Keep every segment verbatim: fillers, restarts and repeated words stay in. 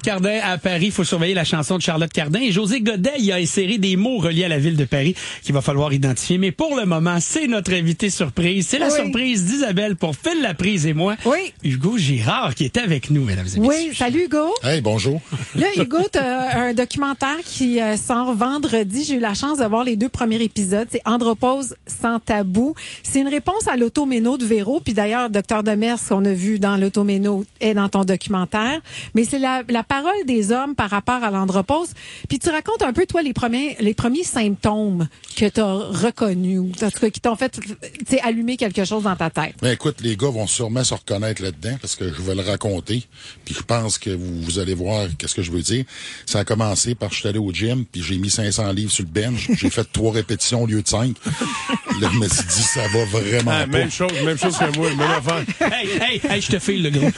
Cardin à Paris. Il faut surveiller la chanson de Charlotte Cardin. Et José Godet, il a inséré des mots reliés à la ville de Paris qu'il va falloir identifier. Mais pour le moment, c'est notre invité surprise. C'est la oui. surprise d'Isabelle pour Phil Laprise et moi. Oui. Hugo Girard qui est avec nous, mesdames et messieurs. Oui, salut Hugo. Hey, bonjour. Là, Hugo, t'as un documentaire qui euh, sort vendredi. J'ai eu la chance de voir les deux premiers épisodes. C'est Andropause sans tabou. C'est une réponse à l'automéno de Véro. Puis d'ailleurs, docteur Demers, qu'on a vu dans l'automéno, est dans ton documentaire. Mais c'est la, la parole des hommes par rapport à l'andropause. Puis tu racontes un peu, toi, les premiers, les premiers symptômes que tu as reconnus, ou en tout cas, qui t'ont fait allumer quelque chose dans ta tête. Ben écoute, les gars vont sûrement se reconnaître là-dedans parce que je vais le raconter. Puis je pense que vous, vous allez voir qu'est-ce que je veux dire. Ça a commencé par je suis allé au gym, puis j'ai mis cinq cents livres sur le bench. J'ai fait trois répétitions au lieu de cinq. Là, je me suis dit, ça va vraiment ah, pas. Même chose, même chose que moi, même affaire. Hey, hey, hey, je te file, le gros.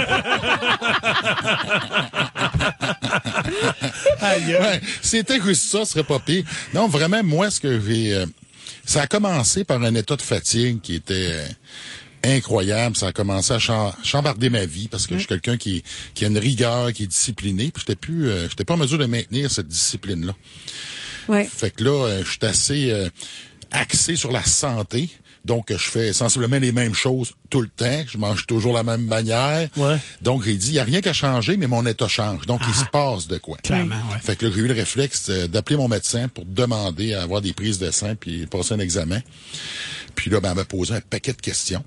Ouais, c'était juste ça, ce serait pas pire. Non, vraiment, moi, ce que j'ai... Euh, ça a commencé par un état de fatigue qui était euh, incroyable. Ça a commencé à cham- chambarder ma vie parce que je suis quelqu'un qui, qui a une rigueur, qui est discipliné. Puis j'étais plus... Euh, j'étais pas en mesure de maintenir cette discipline-là. Ouais. Fait que là, euh, je suis assez euh, axé sur la santé. Donc, je fais sensiblement les mêmes choses tout le temps. Je mange toujours la même manière. Ouais. Donc, j'ai dit, il n'y a rien qu'à changer, mais mon état change. Donc, ah, il se passe de quoi. Clairement, ouais. Fait que là, j'ai eu le réflexe d'appeler mon médecin pour demander à avoir des prises de sang puis passer un examen. Puis là, ben, elle m'a posé un paquet de questions,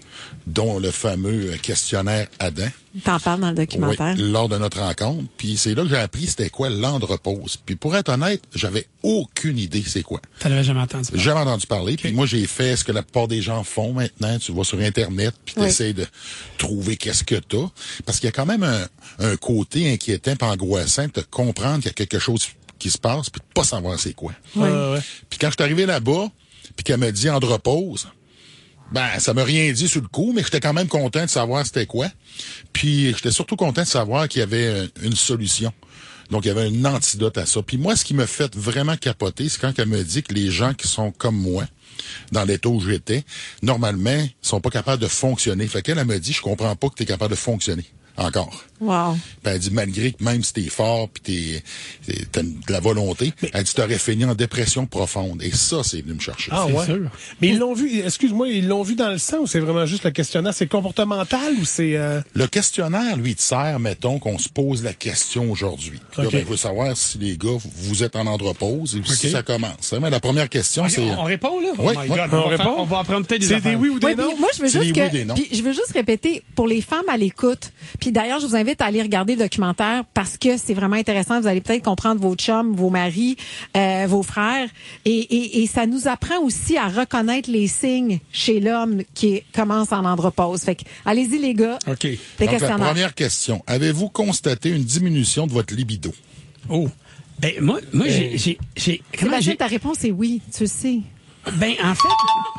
dont le fameux questionnaire Adam. T'en parles dans le documentaire. Oui, lors de notre rencontre. Puis c'est là que j'ai appris c'était quoi l'andropause. Puis pour être honnête, j'avais aucune idée c'est quoi. T'en avais jamais entendu parler? Jamais entendu parler. Okay. Puis moi, j'ai fait ce que la plupart des gens font maintenant. Tu vas sur Internet, puis tu essaies de trouver qu'est-ce que t'as. Parce qu'il y a quand même un, un côté inquiétant et angoissant de comprendre qu'il y a quelque chose qui se passe puis de pas savoir c'est quoi. Ouais. Euh, ouais. Puis quand je suis arrivé là-bas, puis qu'elle m'a dit andropause, ben, ça m'a rien dit sur le coup, mais j'étais quand même content de savoir c'était quoi. Puis, j'étais surtout content de savoir qu'il y avait une solution. Donc, il y avait un antidote à ça. Puis moi, ce qui m'a fait vraiment capoter, c'est quand elle me dit que les gens qui sont comme moi, dans l'état où j'étais, normalement, sont pas capables de fonctionner. Fait qu'elle, elle me dit, je comprends pas que tu es capable de fonctionner. Encore. Wow. Puis elle dit, malgré que même si t'es fort puis t'es, t'es, t'as de la volonté, mais elle dit, t'aurais fini en dépression profonde. Et ça, c'est venu me chercher. Ah, c'est ouais. sûr. Mais ils l'ont vu, excuse-moi, ils l'ont vu dans le sang ou c'est vraiment juste le questionnaire? C'est comportemental ou c'est... Euh... Le questionnaire, lui, te sert, mettons, qu'on se pose la question aujourd'hui. Okay. Là, ben, il faut savoir si les gars, vous êtes en andropause et okay. si ça commence. Mais la première question, okay, c'est... On répond, là? Oui, oh my oui. God, on, on, on répond? Faire, on va apprendre peut-être des C'est affaires. des oui ou des Ouais, non? moi, je veux C'est juste des que, oui, des non. puis je veux juste répéter, pour les femmes à l'écoute, puis d'ailleurs, je vous invite à aller regarder le documentaire parce que c'est vraiment intéressant. Vous allez peut-être comprendre vos chums, vos maris, euh, vos frères. Et, et, et ça nous apprend aussi à reconnaître les signes chez l'homme qui commence en andropause. Fait que, allez-y, les gars. OK. Les Donc, la première question. Avez-vous constaté une diminution de votre libido? Oh. Ben, moi, moi, j'ai, j'ai, j'ai, comment Sébastien, j'ai... ta réponse est oui, tu le sais. Ben, en fait,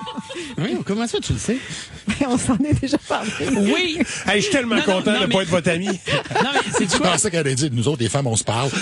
oui, comment ça, tu le sais? Ben, on s'en est déjà parlé. Oui. Hey, je suis tellement Non, non, content non, de mais- pas être votre ami. Non, mais c'est Tu quoi? pensais qu'elle allait dire, nous autres, les femmes, on se parle.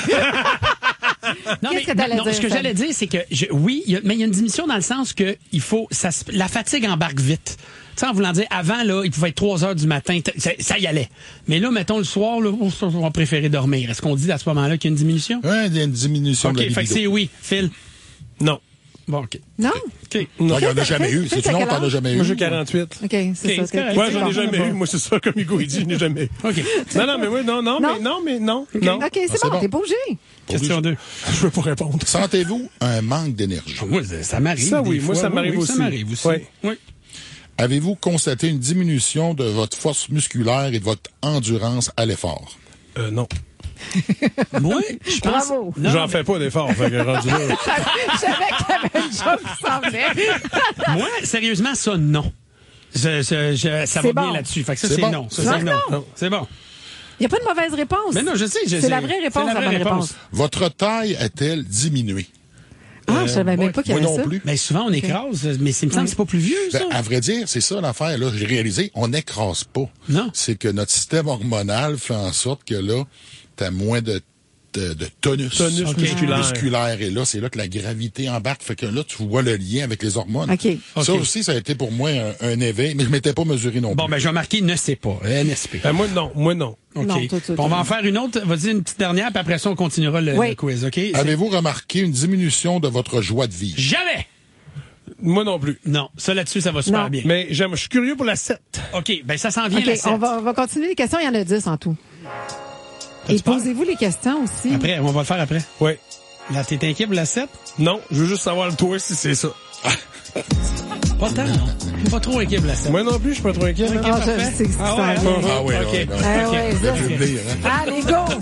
Non, Qu'est-ce mais, que t'allais non, dire, ce que Fab? j'allais dire, c'est que, je, oui, il y a, mais il y a une diminution dans le sens que il faut, ça, se- la fatigue embarque vite. Tu sais, en voulant dire, avant, là, il pouvait être trois heures du matin, t- ça, ça y allait. Mais là, mettons, le soir, là, on, on va préférer dormir. Est-ce qu'on dit à ce moment-là qu'il y a une diminution? Ouais, il y a une diminution OK, de la fait que libido. c'est oui. Phil? Non. Bon, OK. Non? OK. Non, il n'y en a jamais eu. Phil, C'est t'as non, quel t'en as âge? jamais eu. Moi, j'ai quarante-huit. OK, c'est OK, ça. c'est correct. Ouais, j'en ai bon. jamais eu. Moi, c'est ça, comme Hugo, il dit, je n'ai jamais eu. OK. Non, non, mais oui, non, non, Non? mais non, mais non, non. OK, c'est c'est bon, bon. t'es pas obligé. Question deux. Je veux pas répondre. Sentez-vous un manque d'énergie? Moi, ça- ça m'arrive. Ça, oui, des moi, fois. ça m'arrive Oui, aussi. Ça m'arrive aussi. Oui. Oui. Avez-vous constaté une diminution de votre force musculaire et de votre endurance à l'effort? Euh, non. Moi, je pense. Bravo. Non, J'en mais- fais pas d'effort, fait que rendu là. Je savais qu'il y avait une chose qui s'en venait. Moi, sérieusement, ça, non. Je, je, je- ça va C'est bien bon. là-dessus. Fait que ça, C'est c'est bon. non. Ça, Non, c'est non. non. C'est bon. Il n'y a pas de mauvaise réponse. Mais non, je sais. je C'est sais. la vraie réponse, C'est la vraie bonne réponse. Votre taille a-t-elle diminué? Ah, je savais même pas qu'il y Moi avait non ça. plus. Mais souvent, on écrase. Mais il me semble que c'est pas plus vieux, ça. Ben, à vrai dire, c'est ça l'affaire. Là, j'ai réalisé, on n'écrase pas. Non. C'est que notre système hormonal fait en sorte que là, t'as moins de de, de tonus, Tonus okay. musculaire. musculaire. Et là, c'est là que la gravité embarque. Fait que là, tu vois le lien avec les hormones. Okay. Ça okay. aussi, ça a été pour moi un, un éveil, mais je m'étais pas mesuré non plus. Bon, ben, je vais marquer ne sait pas. N S P. Ben, moi, non. Moi, non. OK. Non, tout, tout, bon, on va tout. en faire une autre. Vas-y, une petite dernière, puis après ça, on continuera le, oui. le quiz, OK? Avez-vous remarqué une diminution de votre joie de vivre? Jamais! Moi non plus. Non, ça là-dessus, ça va super Non. bien. Mais j'aime, je suis curieux pour la sept. OK, ben ça s'en vient, OK, la sept. on va, on va continuer les questions. Il y en a dix en tout. Et peur? posez-vous les questions aussi. Après, on va le faire après. Oui. Là, t'es inquiet pour la sept? Non, je veux juste savoir le toi si c'est ça. Pas tant, non. Je suis pas trop inquiet pour la sept. Moi non plus, je suis pas trop inquiet. OK, hein. Ah, parfait. je sais ce qui Ah s'en ouais, vient. Ah oui, OK. oui, oui. Ah ouais, Je ça. vais venir, hein? Allez, go!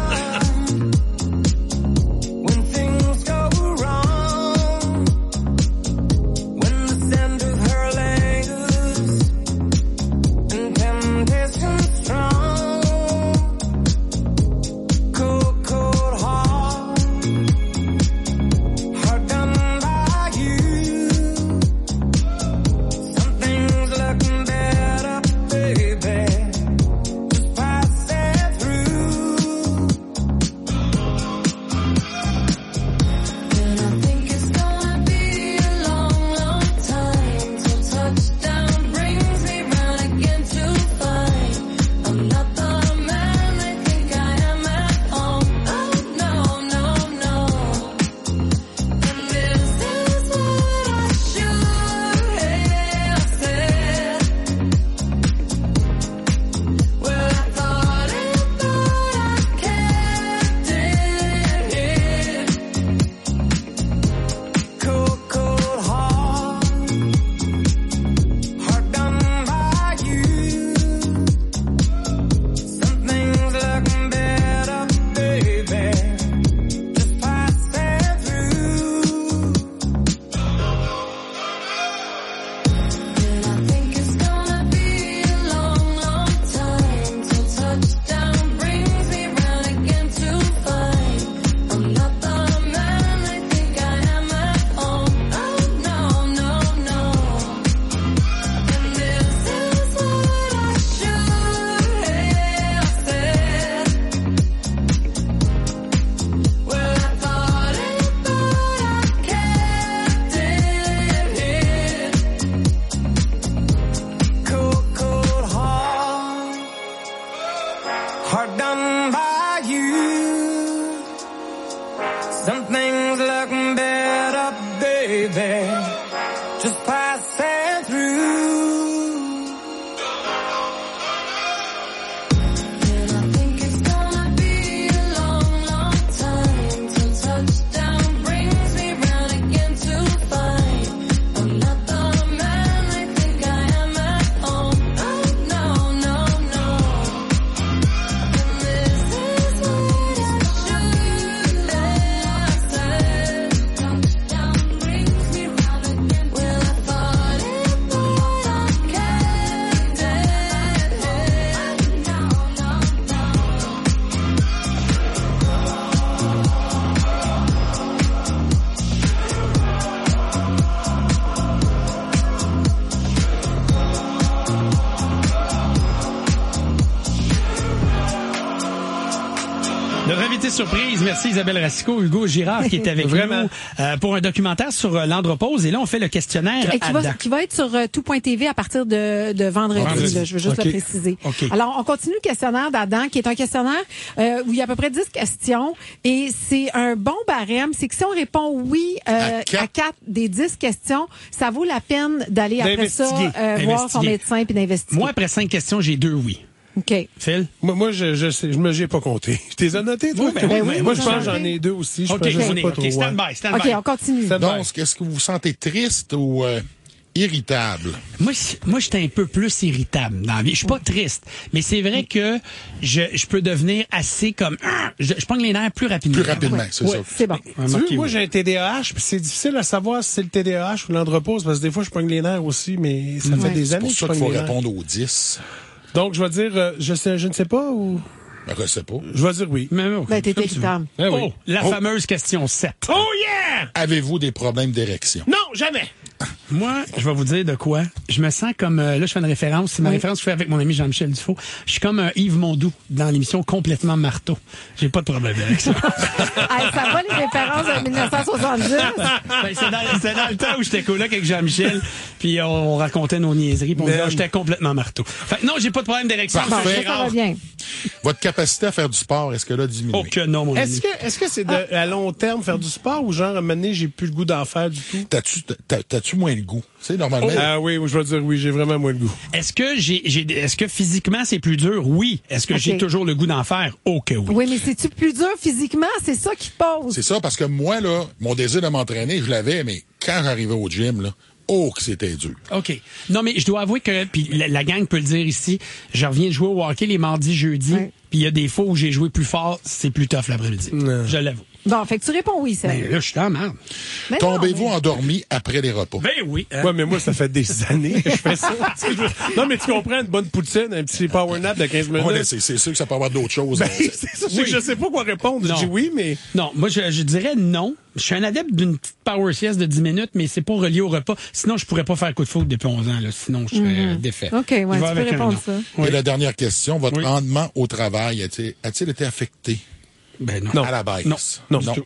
Surprise. Merci Isabelle Racicot, Hugo Girard qui est avec Vraiment. nous euh, pour un documentaire sur euh, l'andropause. Et là, on fait le questionnaire Et qui, va, qui va être sur euh, tout point t v à partir de, de vendredi. vendredi. Là, je veux juste okay. le préciser. Okay. Alors, on continue le questionnaire d'Adam, qui est un questionnaire euh, où il y a à peu près dix questions. Et c'est un bon barème. C'est que si on répond oui euh, à quatre des dix questions, ça vaut la peine d'aller après ça euh, voir son médecin puis d'investiguer. Moi, après cinq questions, j'ai deux oui. OK. Phil? Moi, moi je je sais, je me j'ai pas compté. Je t'ai annoté, toi? Oui, ben, ben oui, oui, moi, je j'en pense que ai. j'en ai deux aussi. Je OK, pense, je sais on est, pas OK, trop. stand by, stand OK, by. on continue. Stand Donc, by. est-ce que vous vous sentez triste ou euh, irritable? Moi, moi, j'étais un peu plus irritable dans la vie. Je suis pas triste, mais c'est vrai que je, je peux devenir assez comme... Je, je prends les nerfs plus rapidement. Plus rapidement, c'est Ouais. ça. C'est bon. Ouais, Tu marquez, veux, moi, oui. j'ai un T D A H, puis c'est difficile à savoir si c'est le T D A H ou l'andropause, parce que des fois, je pogne les nerfs aussi, mais ça fait Ouais. des C'est années pour que je ça pogne qu'il faut les nerfs. répondre aux dix. Donc, je vais dire, euh, je sais, je ne sais pas, ou... Ben, je sais pas. Je vais dire oui. Mais, mais, Ben, t'es comme tu veux. irritable. Ah oui. Oh, la Oh. fameuse question sept. Oh yeah! Avez-vous des problèmes d'érection? Non, jamais! Moi, je vais vous dire de quoi. je me sens comme, euh, là, je fais une référence, c'est ma oui. référence que je fais avec mon ami Jean-Michel Dufault. Je suis comme un Yves Mondoux dans l'émission Complètement Marteau. J'ai pas de problème avec ça. Hey, ça va, les références de dix-neuf cent soixante-dix? Ben, c'est, dans, c'est dans le temps où j'étais coloc avec Jean-Michel, puis on, on racontait nos niaiseries, puis on disait, oh, j'étais complètement marteau. Fait que non, j'ai pas de problème d'érection. Bon, ça, ça va bien. Votre capacité à faire du sport, est-ce que là diminue? Oh que non, mon ami. Est-ce que, est-ce que c'est de, à long terme faire du sport ou genre, à un moment donné, j'ai plus le goût d'en faire du tout? T'as-tu, t'as, t'as-tu moins le goût? Tu sais, normalement. Oh. Ah oui, je vais dire oui, j'ai vraiment moins le goût. Est-ce que j'ai, j'ai, est-ce que physiquement c'est plus dur? Oui. Est-ce que Okay. j'ai toujours le goût d'en faire? Oh que oui. Oui, mais c'est-tu plus dur physiquement? C'est ça qui te pose. C'est ça, parce que moi, là, mon désir de m'entraîner, je l'avais, mais quand j'arrivais au gym, là, oh, que c'était dur. OK. Non, mais je dois avouer que, puis la, la gang peut le dire ici, je reviens de jouer au hockey les mardis, jeudis, Oui. puis il y a des fois où j'ai joué plus fort, c'est plus tough l'après-midi. Non. Je l'avoue. Bon, fait que tu réponds oui, ça. Mais là, je suis en merde. Mais non, Tombez-vous mais- endormi après les repas? Ben oui. hein. Ouais, mais moi, ça fait des années que je fais ça. Tu sais, je- non, mais tu comprends, une bonne poutine, un petit power nap de quinze minutes. Ouais, mais c'est, c'est sûr que ça peut avoir d'autres choses. Ben, hein. c'est ça, c'est que je sais pas quoi répondre. Non. Je dis oui, mais... Non, moi, je, je dirais non. Je suis un adepte d'une petite power sieste de dix minutes, mais c'est pas relié au repas. Sinon, je pourrais pas faire coup de foot depuis onze ans. Là. Sinon, je serais euh, défait. OK, ouais, Je vais tu peux avec un répondre non. ça. Oui. Et la dernière question, votre Oui. rendement au travail a-t-il, a-t-il été affecté Ben non. Non. à la baisse? Non. Non, du tout.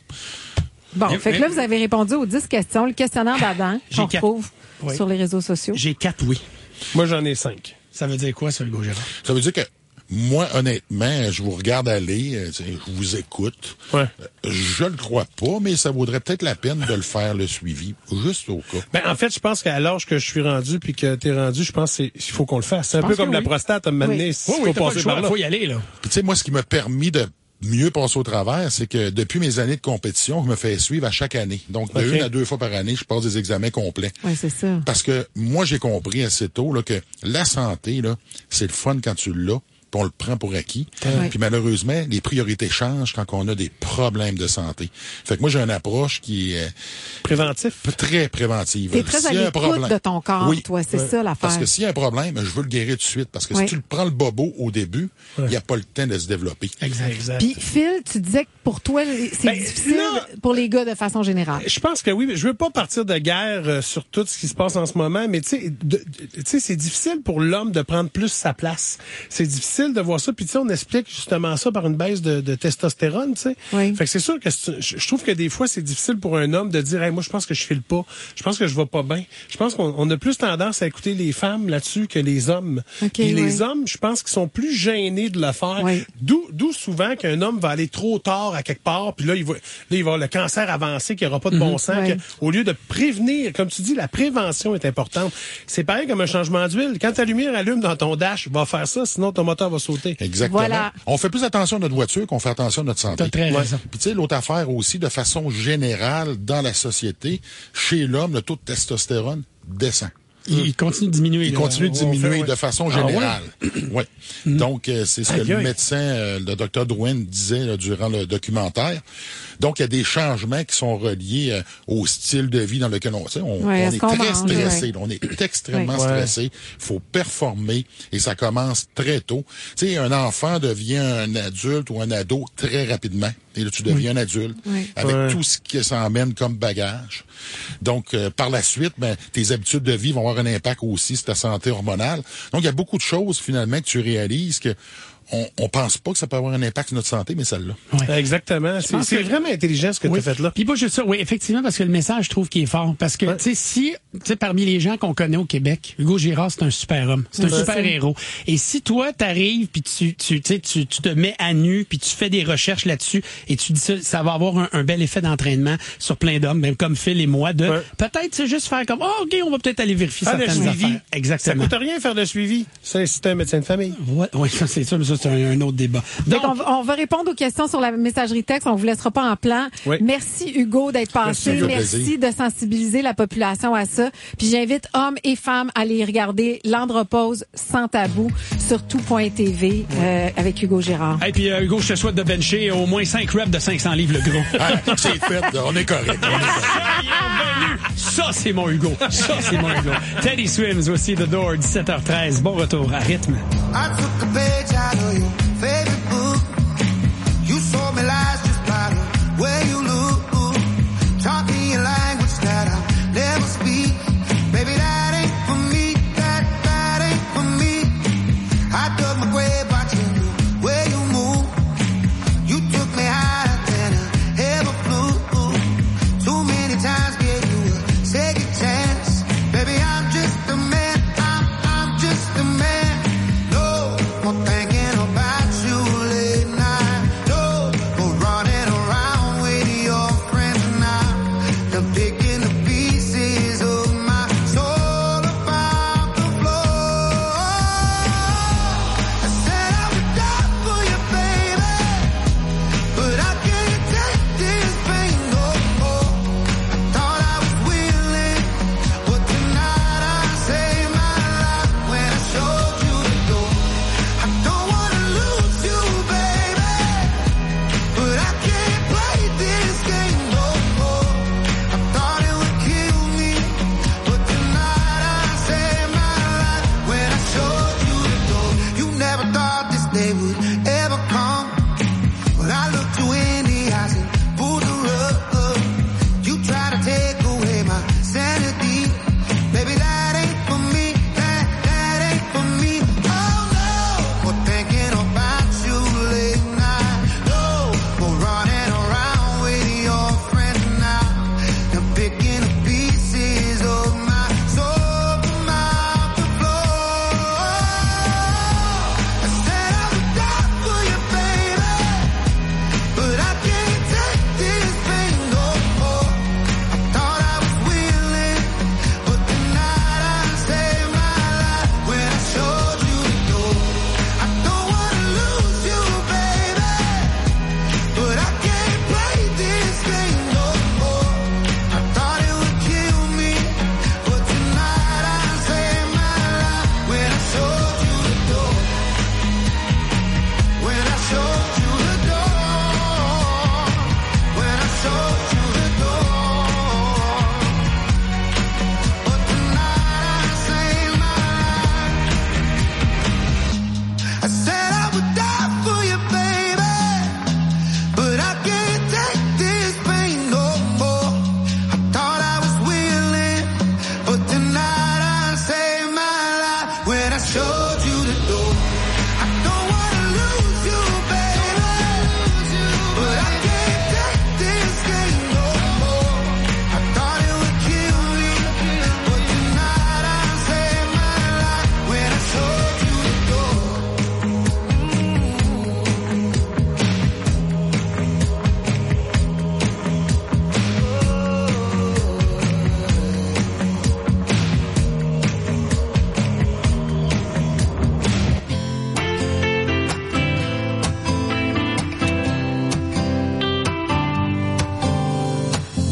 Bon, Mais- fait que mais- là, vous avez répondu aux dix questions. Le questionnaire d'Adam, J'ai qu'on quatre. retrouve Oui. sur les réseaux sociaux. J'ai quatre oui. Moi, j'en ai cinq. Ça veut dire quoi, ça, Hugo Gérard? Ça veut dire que moi, honnêtement, je vous regarde aller, euh, tu sais, je vous écoute. Ouais. Euh, Je le crois pas, mais ça vaudrait peut-être la peine de le faire, le suivi, juste au cas. Ben, en fait, je pense qu'à l'âge que je suis rendu puis que t'es rendu, je pense qu'il faut qu'on le fasse. C'est un peu pense comme que la oui. prostate, à un moment donné, Oui. il Oui, faut oui, t'as pas passer le choix, par là. faut y aller, là. Puis tu sais, moi, ce qui m'a permis de mieux passer au travers, c'est que depuis mes années de compétition, je me fais suivre à chaque année. Donc, de OK. une à deux fois par année, je passe des examens complets. Oui, c'est ça. Parce que moi, j'ai compris assez tôt là, que la santé, là, c'est le fun quand tu l'as, puis on le prend pour acquis. Ouais. Puis malheureusement, les priorités changent quand on a des problèmes de santé. Fait que moi, j'ai une approche qui est Préventif. euh, très préventive. T'es très à S'il y a un l'écoute problème- de ton corps, Oui. toi. C'est Ouais. ça, l'affaire. Parce que s'il y a un problème, je veux le guérir tout de suite. Parce que Oui. si tu le prends le bobo au début, il n'y a pas le temps de se développer. Exact. Exact. Puis, Phil, tu disais que pour toi, les- c'est Ben, difficile là- pour les gars de façon générale. Je pense que oui, mais je veux pas partir de guerre euh, sur tout ce qui se passe en ce moment, mais tu sais, de- de- tu sais, c'est difficile pour l'homme de prendre plus sa place. C'est difficile de voir ça. Puis tu sais, on explique justement ça par une baisse de, de testostérone, tu sais. Oui. Fait que c'est sûr que c'est- je je trouve que des fois c'est difficile pour un homme de dire, hey, moi je pense que je file pas, je pense que je vais pas bien. Je pense qu'on on a plus tendance à écouter les femmes là-dessus que les hommes. OK, Puis les oui. hommes, je pense qu'ils sont plus gênés de le faire. Oui. D'où, d'où souvent qu'un homme va aller trop tard à quelque part, puis là il va, là il va avoir le cancer avancé, qu'il n'y aura pas de bon sens. Oui. que- au lieu de prévenir, comme tu dis, la prévention est importante. C'est pareil comme un changement d'huile. Quand ta lumière allume dans ton dash, va faire ça, sinon ton moteur va sauter. Exactement. Voilà. On fait plus attention à notre voiture qu'on fait attention à notre santé. T'as très raison. Puis tu sais, l'autre affaire aussi, de façon générale, dans la société, chez l'homme, le taux de testostérone descend. Il, il continue de diminuer. Il là. continue de on fait, diminuer ouais. de façon Ah ouais? générale. ouais. Donc, euh, c'est ce que Aïe, le aïe. médecin, euh, le docteur Drouin, disait là, durant le documentaire. Donc, il y a des changements qui sont reliés euh, au style de vie dans lequel on, tu sais, on, Ouais, on est-ce est qu'on très mange, stressé. ouais. là. On est extrêmement Ouais. stressé. Il faut performer et ça commence très tôt. Tu sais, un enfant devient un adulte ou un ado très rapidement. Et là, tu deviens un adulte Oui. avec Ouais. tout ce que ça emmène comme bagage. Donc, euh, par la suite, ben, tes habitudes de vie vont avoir un impact aussi sur ta santé hormonale. Donc, il y a beaucoup de choses, finalement, que tu réalises que on, on pense pas que ça peut avoir un impact sur notre santé, mais ça l'a. Ouais. Exactement. C'est, pense c'est que- vraiment intelligent ce que Oui. tu as fait là. Puis pas juste ça, oui, effectivement, parce que le message, je trouve qu'il est fort. Parce que, Ouais. tu sais, si, tu sais, parmi les gens qu'on connaît au Québec, Hugo Girard, c'est un super homme. C'est un Ouais. super C'est- héros. Et si toi, t'arrives, puis tu, tu, tu sais, tu, tu te mets à nu, puis tu fais des recherches là-dessus, et tu dis ça, ça va avoir un, un bel effet d'entraînement sur plein d'hommes, même comme Phil et moi, de Ouais. peut-être, c'est juste faire comme, oh, OK, on va peut-être aller vérifier Ah, le certaines suivi. affaires. Ça Exactement. coûte rien faire de suivi. C'est, c'est un médecin de famille. Ouais, ouais, ça, c'est ça, mais ça, c'est un, un autre débat. Donc, Donc, on, va- on va répondre aux questions sur la messagerie texte. On vous laissera pas en plan. Oui. Merci, Hugo, d'être passé. Merci, Merci, plaisir. de sensibiliser la population à ça. Puis j'invite hommes et femmes à aller regarder l'Andropause sans tabou sur tout point t v euh, avec Hugo Girard. et puis, euh, Hugo, je te souhaite de bencher au moins cinq reps de cinq cents livres, le gros. Ah, c'est fait, là, on est correct. On est correct. Bienvenue. Ça, c'est mon Hugo. Ça, c'est mon Hugo. Teddy Swims, aussi The Door, dix-sept heures treize. Bon retour à rythme. I took a page out of your favorite book. You sold me lies just by the way you look. Taught me a language that I'll never speak. Baby, that ain't for me.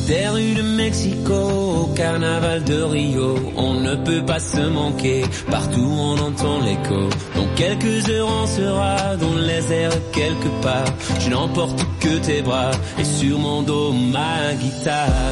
Des rues de Mexico au carnaval de Rio, on ne peut pas se manquer, partout on entend l'écho. Dans quelques heures on sera dans les airs quelque part. Je n'emporte que tes bras et sur mon dos ma guitare.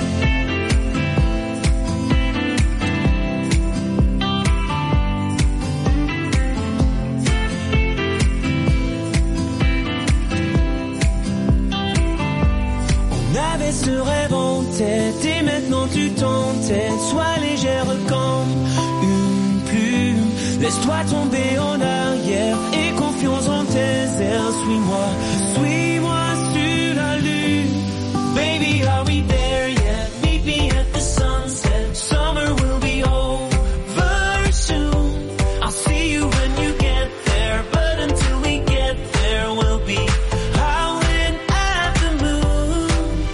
On avait ce rêve en tête et maintenant tu t'entêtes. Sois légère comme une plume. Laisse-toi tomber en arrière et confiance en tes airs. Suis-moi, suis-moi sur la lune. Baby, are we there yet? Meet me at the sunset. Summer will be over soon. I'll see you when you get there, but until we get there, we'll be howling at the moon.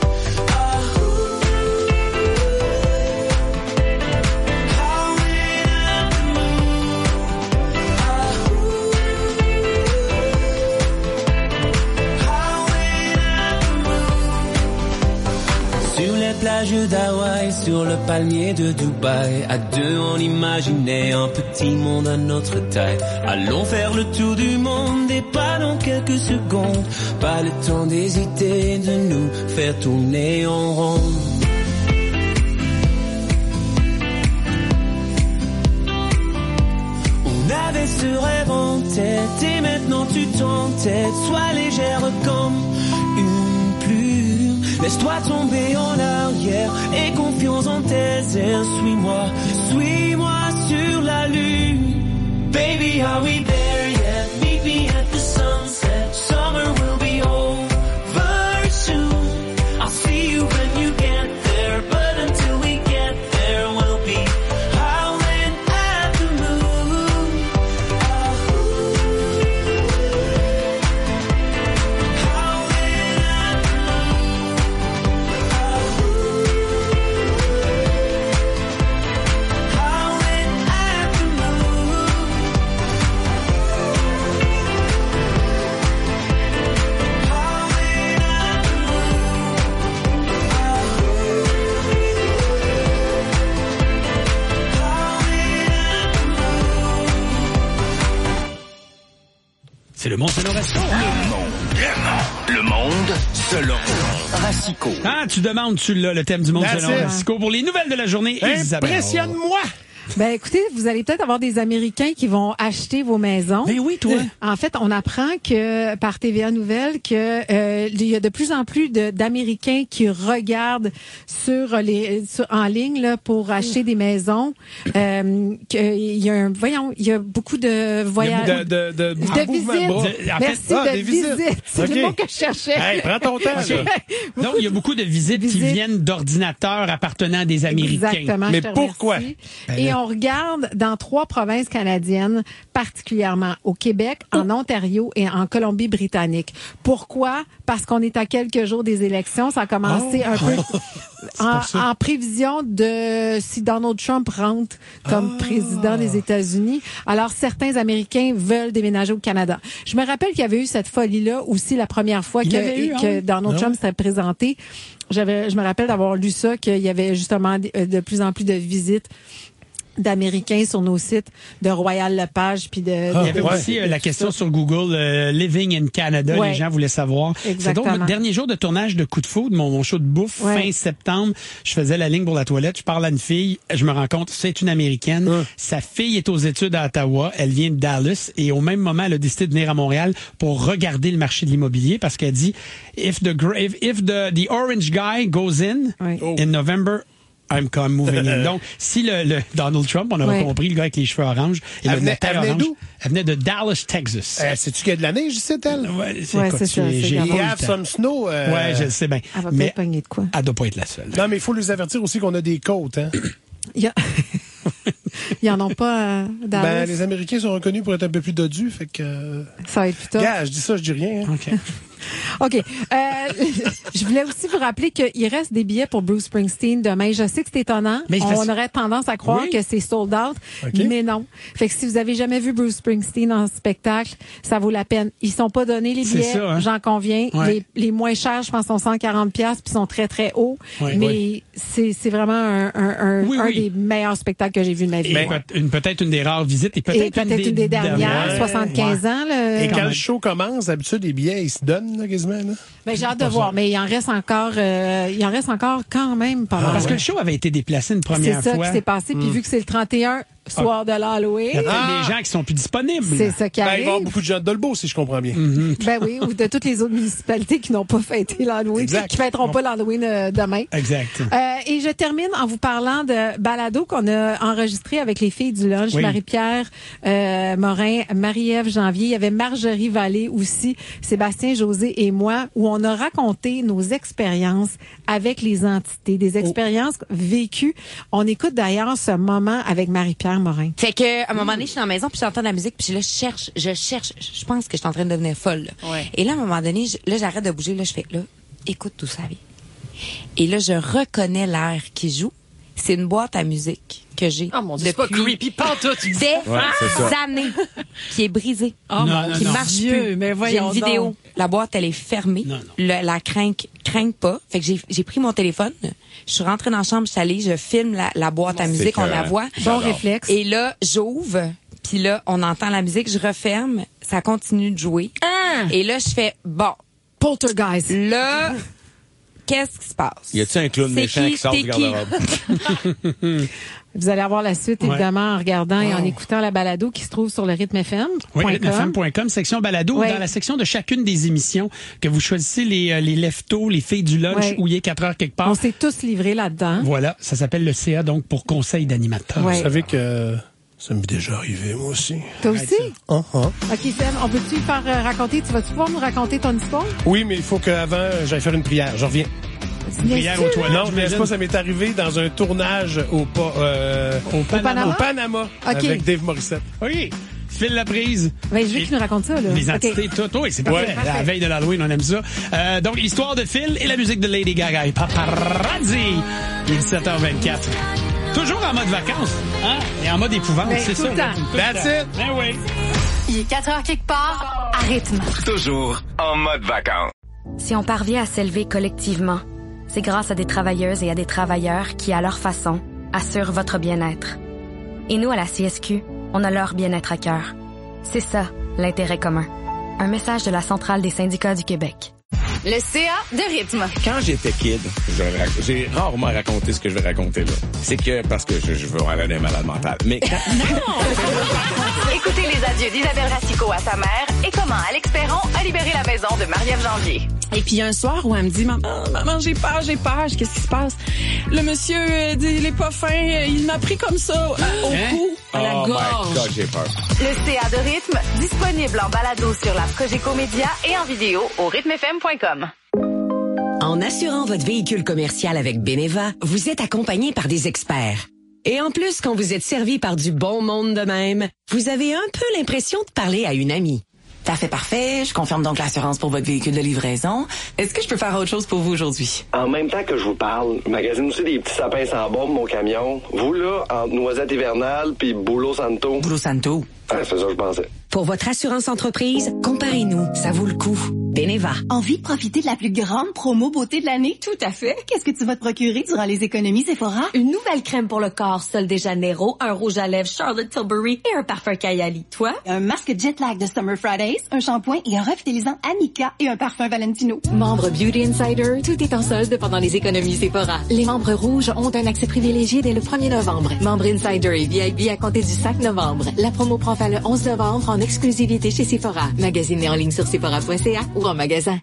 Plage d'Hawaï, sur le palmier de Dubaï. À deux, on imaginait un petit monde à notre taille. Allons faire le tour du monde et pas dans quelques secondes. Pas le temps d'hésiter, de nous faire tourner en rond. On avait ce rêve en tête et maintenant tu t'entêtes. Sois légère comme une plume. Laisse-toi tomber en arrière et confiance en tes airs. Suis-moi, suis-moi sur la lune. Baby, are we there yet? Meet me at the sunset. Summer will be over soon. I'll see you when you get there, but until we get there, we'll be howling at the moon. Howling at the moon. C'est le monde selon Racicot. Le monde, le monde selon Racicot. Ah, tu demandes, tu l'as, le thème du monde That's selon it. Racicot. Pour les nouvelles de la journée, Isabelle. Impressionne-moi! Ben écoutez, vous allez peut-être avoir des Américains qui vont acheter vos maisons. Ben oui, toi. En fait, on apprend que par T V A Nouvelles que euh, il y a de plus en plus de, d'Américains qui regardent sur les sur, en ligne là, pour acheter des maisons. Euh, que, il y a un, voyons, il y a beaucoup de voyages, De, de, de, de de mouvements de bras. visites. De- en fait, Merci ah, de des visites. visites. C'est OK. le mot que je cherchais. Hey, prends ton temps, là. Donc, il y a beaucoup de visites, qui Visites. viennent d'ordinateurs appartenant à des Américains. Exactement. Mais je te pourquoi? remercie. Ben Et là. on regarde dans trois provinces canadiennes, particulièrement au Québec, en Ontario et en Colombie-Britannique. Pourquoi? Parce qu'on est à quelques jours des élections. Ça a commencé Oh. un peu en, pour ça. en prévision de si Donald Trump rentre comme Ah. président des États-Unis. Alors, certains Américains veulent déménager au Canada. Je me rappelle qu'il y avait eu cette folie-là aussi la première fois Il y avait eu, que, hein? que Donald Non. Trump s'était présenté. J'avais, je me rappelle d'avoir lu ça, qu'il y avait justement de, de plus en plus de visites d'Américains sur nos sites, de Royal Lepage, puis de... Ah, Il y avait ouais. aussi euh, la question sur Google, euh, Living in Canada. Ouais. Les gens voulaient savoir. C'est Exactement. donc le dernier jour de tournage de Coup de foudre, mon, mon show de bouffe, Ouais. fin septembre. Je faisais la ligne pour la toilette. Je parle à une fille. Je me rends compte, c'est une Américaine. Hum. Sa fille est aux études à Ottawa. Elle vient de Dallas. Et au même moment, elle a décidé de venir à Montréal pour regarder le marché de l'immobilier parce qu'elle dit, if the, gra- if, if the, the orange guy goes in Ouais. Oh. in November, I'm come moving in. Donc, si le, le Donald Trump, on aura Ouais. compris, le gars avec les cheveux orange, et Elle le venait- notaire elle venait orange, d'où? elle venait de Dallas, Texas. Euh, Sais-tu qu'il y a de la neige ici, elle? Ouais, c'est, Ouais, écoute, c'est ça, j'ai- c'est j'ai grave. pas Il eu y le a temps. some snow. euh, Ouais, je le sais bien. Elle va Mais peut-être pogner de quoi? elle doit pas être la seule. Non, mais il faut les avertir aussi qu'on a des côtes, hein. Il y a... Ils en ont pas euh, Dallas. Ben, les Américains sont reconnus pour être un peu plus dodus, fait que... euh, Ça va être plus tard. Gars, je dis ça, je dis rien. Hein. OK. OK. Euh, je voulais aussi vous rappeler qu'il reste des billets pour Bruce Springsteen demain. Je sais que c'est étonnant. Mais On parce... aurait tendance à croire oui. que c'est sold out, Okay. mais non. Fait que si vous avez jamais vu Bruce Springsteen en spectacle, ça vaut la peine. Ils sont pas donnés les C'est billets, ça, hein? j'en conviens. Ouais. Les, les moins chers, je pense, sont cent quarante piastres puis sont très très hauts. Ouais. mais Ouais. c'est c'est vraiment un, un, un, Oui, un oui. des meilleurs spectacles que j'ai vu de ma vie. Et Ouais. peut- une, peut-être une des rares visites et peut-être, Et peut-être une des dernières, soixante-quinze ans. Le... Et quand quand même. le show commence, d'habitude, les billets, ils se donnent, là, quasiment, là. Ben, j'ai hâte de voir, mais il en reste encore, euh, il en reste encore quand même pas mal. Parce que le show avait été déplacé une C'est première ça fois. qui s'est passé. Puis vu que c'est le trente et un, soir de Il y a l'Halloween, peut-être Ah! des gens qui sont plus disponibles. c'est ça qui Ben, il va y avoir arrive. beaucoup de gens de Dolbeau, si je comprends bien. Ben oui, ou de toutes les autres municipalités qui n'ont pas fêté l'Halloween, Exact. qui fêteront pas l'Halloween euh, demain. Exact. Euh, et je termine en vous parlant de balado qu'on a enregistré avec les filles du lunch, Oui. Marie-Pierre euh, Morin, Marie-Ève Janvier. Il y avait Marjorie Vallée aussi, Sébastien José et moi, où on a raconté nos expériences avec les entités, des expériences vécues. On écoute d'ailleurs ce moment avec Marie-Pierre Morin. Fait que, à un moment donné, je suis dans la maison, puis j'entends de la musique, puis là, je cherche, je cherche, je pense que je suis en train de devenir folle, là. Ouais. Et là, à un moment donné, je- là, j'arrête de bouger, là, je fais, là, écoute tout ça, vie. Et là, je reconnais l'air qui joue. C'est une boîte à musique que j'ai. Oh mon Dieu, c'est pas depuis creepy pantoute. des Ouais, c'est ça. années, qui est brisée. Oh Non, mon non, qui non. marche Dieu, plus. mais J'ai voyons une vidéo. donc. La boîte, elle est fermée. Non, non. Le- la crinque, crinque pas. Fait que j'ai, j'ai pris mon téléphone. Je suis rentrée dans la chambre, je suis allée, je filme la, la boîte à musique, on la écœurant. voit. Bon J'adore. réflexe. Et là, j'ouvre, puis là, on entend la musique, je referme, ça continue de jouer. Et là, je fais, bon, Poltergeist. là, qu'est-ce qui se passe? Y a-tu un clown C'est méchant qui? qui sort T'es du qui? Vous allez avoir la suite, Ouais. évidemment, en regardant et en écoutant la balado qui se trouve sur le rythme F M. Oui, rythme f m point com, section balado, Ouais. dans la section de chacune des émissions que vous choisissez les, euh, les leftos, les filles du lunch, Ouais. où il est quatre heures quelque part. On s'est tous livrés là-dedans. Voilà, ça s'appelle le C A, donc pour conseil d'animateur. Ouais. Vous savez que ça m'est déjà arrivé, moi aussi. Toi aussi? Ah, ah. OK, Sam, on peut-tu faire euh, raconter? Tu vas-tu pouvoir nous raconter ton histoire? Oui, mais il faut qu'avant, j'aille faire une prière. Je reviens. Prière aux toilettes. Non, je ne j'imagine. pas, ça m'est arrivé dans un tournage au, pa- euh, Au Panama. Panama? au Panama avec Dave Morissette. Oui, file la prise. Ben, je veux Et- qu'il nous raconte ça, là. Les OK. entités, tout. Oui, c'est parfait. Ouais. La Parfait. veille de l'Halloween, on aime ça. Euh, donc, l'histoire de Phil et la musique de Lady Gaga et Paparazzi. Il est dix-sept heures vingt-quatre. Toujours en mode vacances, hein? Et en mode épouvante, Ben, c'est tout ça. le là. temps. Tout le That's temps. it. Ben oui. Il est quatre heures quelque part, à rythme. Toujours en mode vacances. Si on parvient à s'élever collectivement, c'est grâce à des travailleuses et à des travailleurs qui, à leur façon, assurent votre bien-être. Et nous, à la C S Q, on a leur bien-être à cœur. C'est ça, l'intérêt commun. Un message de la Centrale des syndicats du Québec. Le C A de rythme. Quand j'étais kid, je vais rac- j'ai rarement raconté ce que je vais raconter là. C'est que parce que je, je veux en aller malade mental. Mais quand... Écoutez les adieux d'Isabelle Racicot à sa mère et comment Alex Perron a libéré la maison de Marie-Ève Janvier. Et puis un soir où elle me dit maman, maman j'ai peur, j'ai peur, qu'est-ce qui se passe? Le monsieur euh, dit il est pas fin, euh, il m'a pris comme ça euh, au Hein? cou, à la Oh my gorge. God, j'ai peur. Le C A de rythme, disponible en balado sur la Cogeco Média et en vidéo au rythme f m point com. En assurant votre véhicule commercial avec Beneva, vous êtes accompagné par des experts. Et en plus, quand vous êtes servi par du bon monde de même, vous avez un peu l'impression de parler à une amie. Parfait, parfait. Je confirme donc l'assurance pour votre véhicule de livraison. Est-ce que je peux faire autre chose pour vous aujourd'hui? En même temps que je vous parle, je magasine aussi des petits sapins sans bombe, mon camion. Vous, là, entre Noisette hivernale puis Boulot Santo. Boulot Santo. Ah, c'est ça que je pensais. Pour votre assurance entreprise, comparez-nous, ça vaut le coup. Beneva. Envie de profiter de la plus grande promo beauté de l'année? Tout à fait. Qu'est-ce que tu vas te procurer durant les économies Sephora? Une nouvelle crème pour le corps Sol de Janeiro, un rouge à lèvres Charlotte Tilbury et un parfum Kayali. Toi? Un masque Jet Lag de Summer Fridays, un shampoing et un revitalisant Annika et un parfum Valentino. Membre Beauty Insider, tout est en solde pendant les économies Sephora. Les membres rouges ont un accès privilégié dès le premier novembre. Membre Insider et V I P à compter du cinq novembre. La promo prend fin le onze novembre en exclusivité chez Sephora. Magasinez en ligne sur sephora point c a ou en magasin.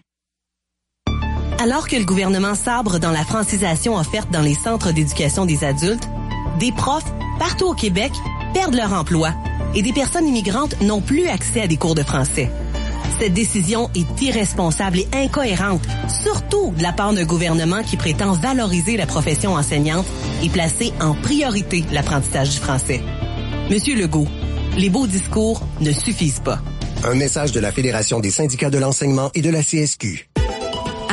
Alors que le gouvernement sabre dans la francisation offerte dans les centres d'éducation des adultes, des profs, partout au Québec, perdent leur emploi et des personnes immigrantes n'ont plus accès à des cours de français. Cette décision est irresponsable et incohérente, surtout de la part d'un gouvernement qui prétend valoriser la profession enseignante et placer en priorité l'apprentissage du français. Monsieur Legault, les beaux discours ne suffisent pas. Un message de la Fédération des syndicats de l'enseignement et de la C S Q.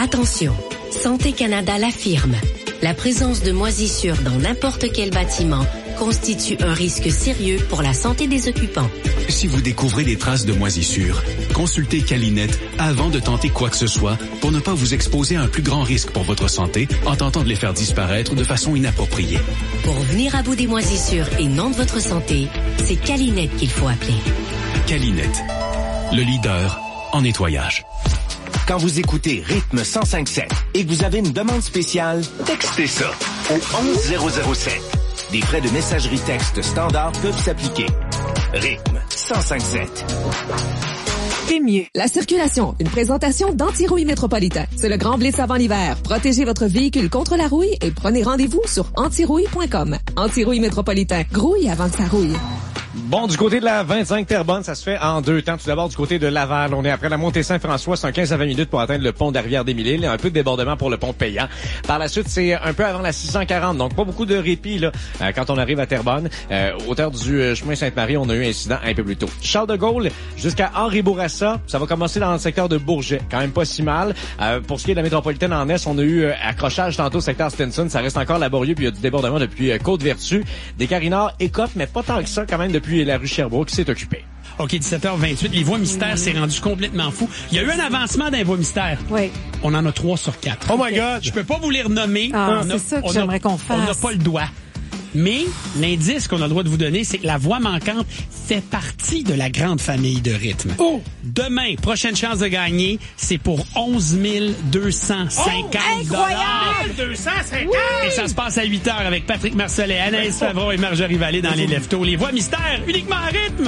Attention, Santé Canada l'affirme. La présence de moisissures dans n'importe quel bâtiment constitue un risque sérieux pour la santé des occupants. Si vous découvrez des traces de moisissures, consultez Calinette avant de tenter quoi que ce soit pour ne pas vous exposer à un plus grand risque pour votre santé en tentant de les faire disparaître de façon inappropriée. Pour venir à bout des moisissures et non de votre santé, c'est Calinette qu'il faut appeler. Calinette, le leader en nettoyage. Quand vous écoutez Rythme cent cinq sept et que vous avez une demande spéciale, textez ça au onze zéro zéro sept. Des frais de messagerie texte standard peuvent s'appliquer. Rythme cent cinq sept. C'est mieux. La circulation, une présentation d'Antirouille Métropolitain. C'est le grand blitz avant l'hiver. Protégez votre véhicule contre la rouille et prenez rendez-vous sur antirouille point com. Antirouille Métropolitain. Grouille avant que ça rouille. Bon, du côté de la vingt-cinq Terrebonne, ça se fait en deux temps. Tout d'abord, du côté de Laval, on est après la montée Saint-François, c'est un quinze à vingt minutes pour atteindre le pont de la Rivière-des-Mille-Îles. Il y a un peu de débordement pour le pont payant. Par la suite, c'est un peu avant la six cent quarante, donc pas beaucoup de répit là euh, quand on arrive à Terrebonne. Euh, hauteur du euh, chemin Sainte-Marie, on a eu un incident un peu plus tôt. Charles de Gaulle jusqu'à Henri Bourassa, ça va commencer dans le secteur de Bourget, quand même pas si mal. Euh, pour ce qui est de la métropolitaine en Est, on a eu euh, accrochage tantôt secteur Stinson, ça reste encore laborieux, puis il y a du débordement depuis euh, Côte-Vertu. Des Carinards écopent, mais pas tant que ça quand même depuis la rue Sherbrooke qui s'est occupée. OK, dix-sept heures vingt-huit. Les voies mystères, c'est rendu complètement fou. Il y a eu un avancement dans les voies mystères. Oui. On en a trois sur quatre. Oh my God! Je peux pas vous les renommer. Ah, on c'est a, ça que on j'aimerais a, qu'on fasse. On n'a pas le doigt. Mais l'indice qu'on a le droit de vous donner, c'est que la voix manquante fait partie de la grande famille de rythme. Oh! Demain, prochaine chance de gagner, c'est pour onze mille deux cent cinquante dollars. Oh, onze mille deux cent cinquante! Et ça se passe à huit heures avec Patrick Marcelet, Anaïs Favreau et Marjorie Vallée dans les Leftos. Les voix mystères, uniquement à rythme!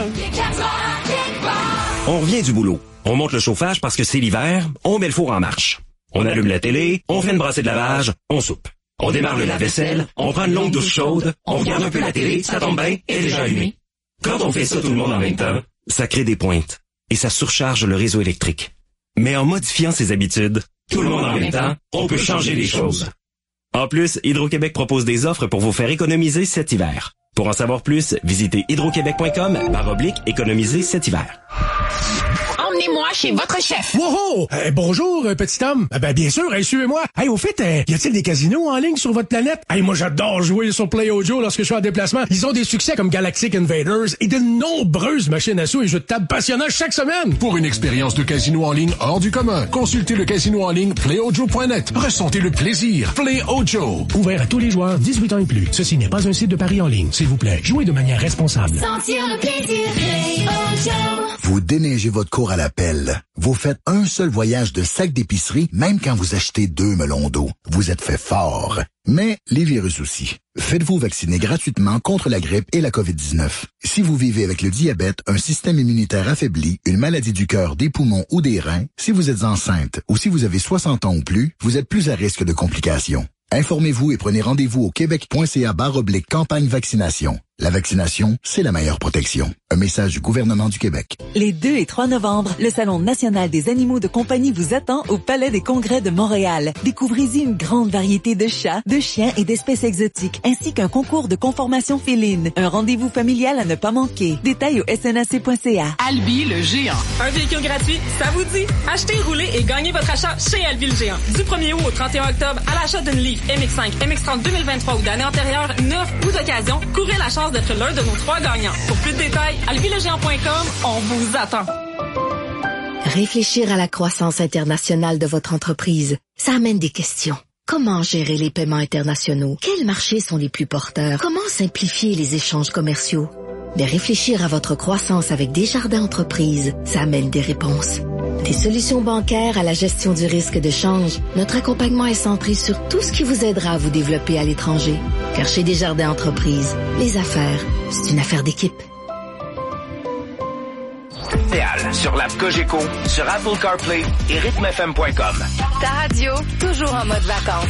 On revient du boulot. On monte le chauffage parce que c'est l'hiver, on met le four en marche. On allume la télé, on fait une brassée de lavage, on soupe. On démarre le lave-vaisselle, on prend une longue douche chaude, on regarde un peu la télé, ça tombe bien, elle est déjà allumée. Quand on fait ça tout le monde en même temps, ça crée des pointes et ça surcharge le réseau électrique. Mais en modifiant ses habitudes, tout le monde en même temps, on peut changer les choses. En plus, Hydro-Québec propose des offres pour vous faire économiser cet hiver. Pour en savoir plus, visitez hydroquebec point com barre oblique économiser cet hiver. Emmenez-moi chez votre chef. Wow! Euh, bonjour, euh, petit homme. Euh, ben, bien sûr, hey, suivez-moi. Hey, au fait, euh, y a-t-il des casinos en ligne sur votre planète? Hey, moi, j'adore jouer sur Play Ojo lorsque je suis en déplacement. Ils ont des succès comme Galactic Invaders et de nombreuses machines à sous et jeux de table passionnants chaque semaine. Pour une expérience de casino en ligne hors du commun, consultez le casino en ligne play ojo point net. Ressentez le plaisir. Play Ojo. Ouvert à tous les joueurs, dix-huit ans et plus. Ceci n'est pas un site de paris en ligne. S'il vous plaît, jouez de manière responsable. Sentir le plaisir, Play Ojo. Vous déneigez votre cour à la pelle. Vous faites un seul voyage de sac d'épicerie, même quand vous achetez deux melons d'eau. Vous êtes fait fort. Mais les virus aussi. Faites-vous vacciner gratuitement contre la grippe et la covid dix-neuf. Si vous vivez avec le diabète, un système immunitaire affaibli, une maladie du cœur, des poumons ou des reins, si vous êtes enceinte ou si vous avez soixante ans ou plus, vous êtes plus à risque de complications. Informez-vous et prenez rendez-vous au québec.ca barre oblique campagne vaccination. La vaccination, c'est la meilleure protection. Un message du gouvernement du Québec. Les deux et trois novembre, le Salon national des animaux de compagnie vous attend au Palais des Congrès de Montréal. Découvrez-y une grande variété de chats, de chiens et d'espèces exotiques, ainsi qu'un concours de conformation féline. Un rendez-vous familial à ne pas manquer. Détails au s n a c point c a. Albi le géant. Un véhicule gratuit, ça vous dit? Achetez, roulez et gagnez votre achat chez Albi le géant. Du premier août au trente et un octobre, à l'achat d'une Leaf M X cinq, M X trente deux mille vingt-trois ou d'année antérieure, neuf ou d'occasion, courez la chance d'être l'un de nos trois gagnants. Pour plus de détails, albi le géant point com, on vous attend. Réfléchir à la croissance internationale de votre entreprise, ça amène des questions. Comment gérer les paiements internationaux? Quels marchés sont les plus porteurs? Comment simplifier les échanges commerciaux? Mais réfléchir à votre croissance avec Desjardins Entreprises, ça amène des réponses. Des solutions bancaires à la gestion du risque de change, notre accompagnement est centré sur tout ce qui vous aidera à vous développer à l'étranger. Car chez Desjardins Entreprises, les affaires, c'est une affaire d'équipe. Sur l'app Cogeco, sur Apple CarPlay et rythme f m point com. Ta radio, toujours en mode vacances.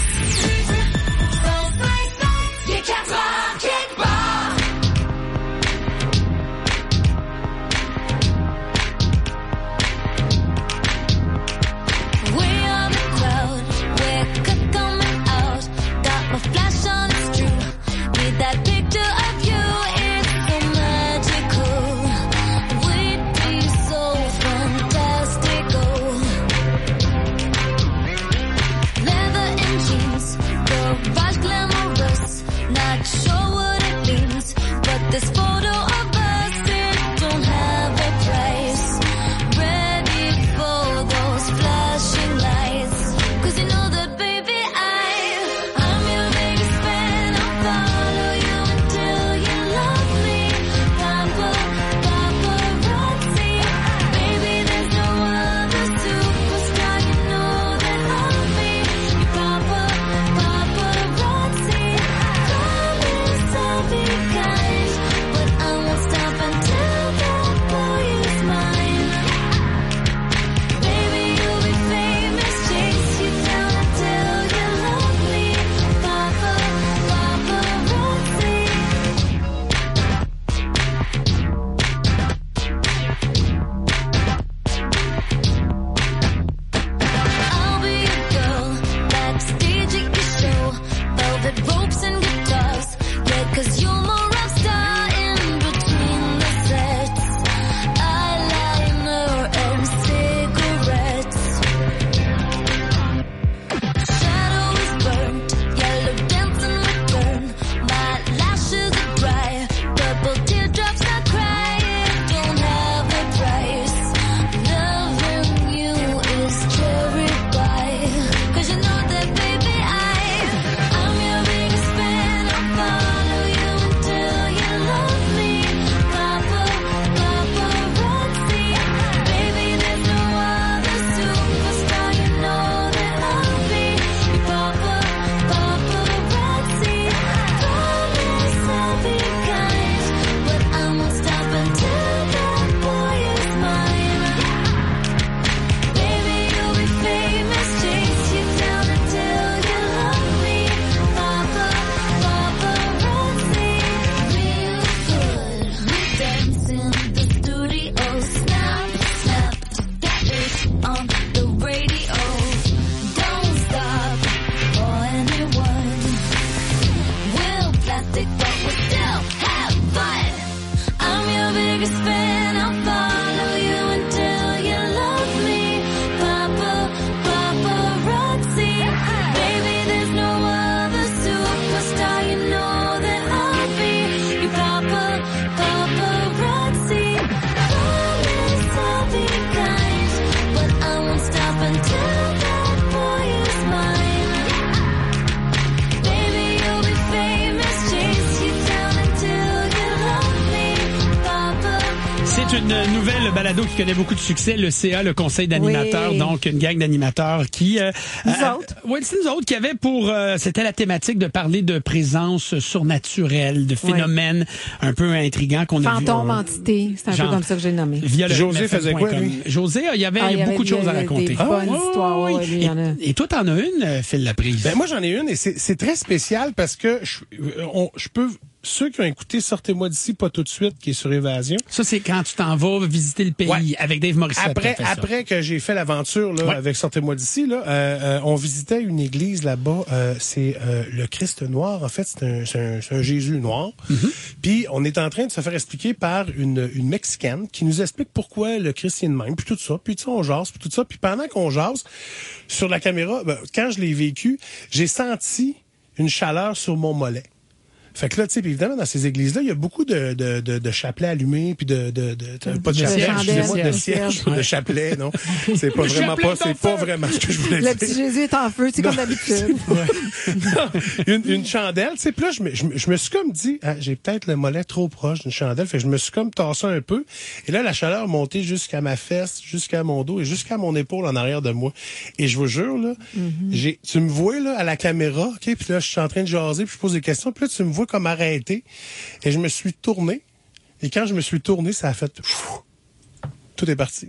une nouvelle balado qui connaît beaucoup de succès, le C A, le Conseil d'animateurs, Oui. donc une gang d'animateurs qui... Euh, Nous euh, autres. Oui, c'est nous autres qui avaient pour... Euh, c'était la thématique de parler de présence surnaturelle, de phénomènes un peu intrigants qu'on a vu. Fantôme, euh, entité, c'est un genre, peu comme ça que j'ai nommé. Via le José M F M faisait point quoi, com. lui? José, il y avait Ah, il y avait beaucoup de des- choses à des raconter. bonnes Ah, histoires, oui, ouais, oui. lui, il y en a. Et, et toi, t'en as une, euh, Phil Laprise? Ben moi j'en ai une et c'est c'est très spécial parce que je, euh, on, je peux ceux qui ont écouté Sortez-moi d'ici pas tout de suite qui est sur Évasion. Ça c'est quand tu t'en vas visiter le pays Ouais. avec Dave Morissette. Après t'as fait ça. après que j'ai fait l'aventure là Ouais. avec Sortez-moi d'ici là, euh, euh, on visitait une église là-bas, euh, c'est euh, le Christ noir en fait, c'est un c'est un, c'est un Jésus noir. Mm-hmm. Puis on est en train de se faire expliquer par une une Mexicaine qui nous explique pourquoi le Christ est de même, puis tout ça, puis tu sais on jase, puis tout ça, puis pendant qu'on jase sur la caméra, ben, quand je l'ai vécu, j'ai senti une chaleur sur mon mollet. Fait que là, tu sais, puis évidemment, dans ces églises-là, il y a beaucoup de, de, de, de chapelets allumés, puis de, de, de, de- pas de De chapelets, chandelles, excusez-moi, de de cierges, cierges. de chapelets, non. C'est pas Le vraiment chapelet pas, c'est est en pas feu. vraiment ce que je voulais Le dire. petit Jésus est en feu, tu sais, comme d'habitude. une, une chandelle, tu sais, puis là, je me, je, me, je me suis comme dit, ah, j'ai peut-être le mollet trop proche d'une chandelle, fait que je me suis comme tassé un peu, et là, la chaleur montait jusqu'à ma fesse, jusqu'à mon dos et jusqu'à mon épaule en arrière de moi. Et je vous jure, là, j'ai, tu me vois, là, à la caméra, ok, puis là, je suis en train de jaser, puis je pose des questions, puis là, tu me vois comme arrêté, et je me suis tourné, et quand je me suis tourné, ça a fait, pfff, tout est parti.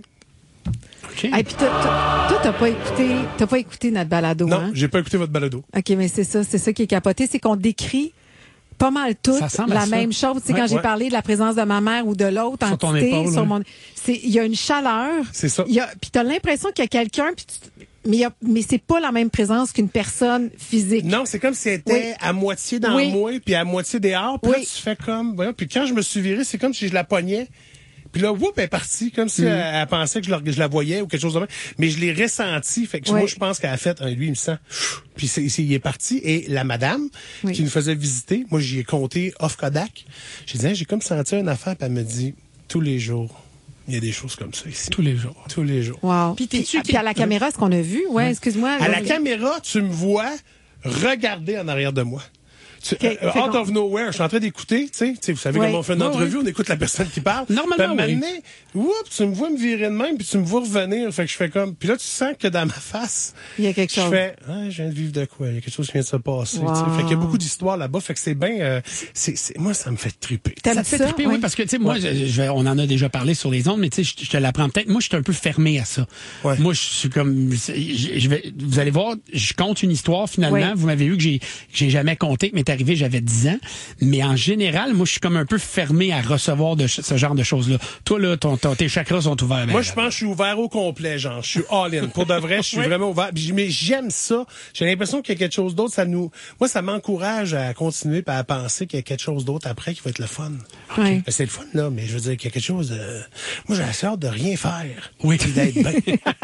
OK. Et puis toi, toi, toi, t'as pas écouté, t'as pas écouté notre balado, Non, hein? j'ai pas écouté votre balado. OK, mais c'est ça, c'est ça qui est capoté, c'est qu'on décrit pas mal toutes Ça ressemble à la ça. même chose. C'est Ouais, quand j'ai ouais. parlé de la présence de ma mère ou de l'autre Sur ton entité épaule, sur ouais. mon, c'est, il y a une chaleur. C'est ça. Il y a, puis t'as l'impression qu'il y a quelqu'un, puis tu- mais il y a, mais c'est pas la même présence qu'une personne physique. Non, c'est comme si elle était Oui. à moitié dans Oui. moi, puis à moitié dehors. Puis Oui. là, tu fais comme... Voyons, puis quand je me suis viré, c'est comme si je la pognais. Puis là, whoop, elle est partie, comme si Mm. elle, elle pensait que je la, je la voyais ou quelque chose de même. Mais je l'ai ressenti. Fait que Oui. moi, je pense qu'elle a fait, ah, lui, il me sent. Puis c'est, c'est- il est parti. Et la madame Oui. qui nous faisait visiter, moi, j'y ai compté off Kodak. J'ai dit, hey, j'ai comme senti une affaire, puis elle me dit, tous les jours, il y a des choses comme ça ici. Tous les jours. Tous les jours. Wow. Puis Puis, t'es-tu puis à la caméra, est-ce qu'on a vu? Ouais, excuse-moi. À là, la caméra, tu me vois regarder en arrière de moi. Tu, Ok, euh, fait out qu'on- of nowhere, je suis en train d'écouter, tu sais, tu sais, vous savez Oui. comment on fait une Oui, entrevue, oui. on écoute la personne qui parle. Normalement, Puis, oui. maintenant, oups, tu me vois me virer de même, puis tu me vois revenir, fait que je fais comme, puis là, tu sens que dans ma face, Il y a quelque je chose. fais, ah, je viens de vivre de quoi, il y a quelque chose qui vient de se passer, Wow. tu sais. Fait qu'il y a beaucoup d'histoires là-bas, fait que c'est bien, euh, c'est, c'est, moi, ça me fait triper. T'aimes Ça te fait ça? triper, Ouais. oui, parce que, tu sais, moi, je, je vais- on en a déjà parlé sur les ondes, mais tu sais, je, je te l'apprends peut-être. Moi, je suis un peu fermé à ça. Ouais. Moi, je suis comme, je, je vais, vous allez voir, je compte une histoire, finalement. Oui. Vous m'avez vu que j'ai, que j'ai jamais compté, que m'est arrivé, j'avais dix ans. Mais en général, moi, je suis comme un peu fermé à recevoir de ch- ce genre de choses-là. Toi, là, ton, ton- tes chakras sont ouverts. Moi, je pense que je suis ouvert au complet, genre. Je suis all-in. Pour de vrai, je suis Oui. vraiment ouvert. Puis, mais j'aime ça. J'ai l'impression qu'il y a quelque chose d'autre. Ça nous, moi, ça m'encourage à continuer et à penser qu'il y a quelque chose d'autre après qui va être le fun. Oui. Ben, c'est le fun, là, mais je veux dire qu'il y a quelque chose de... Moi, j'ai assez hâte de rien faire. Oui. Puis d'être bien.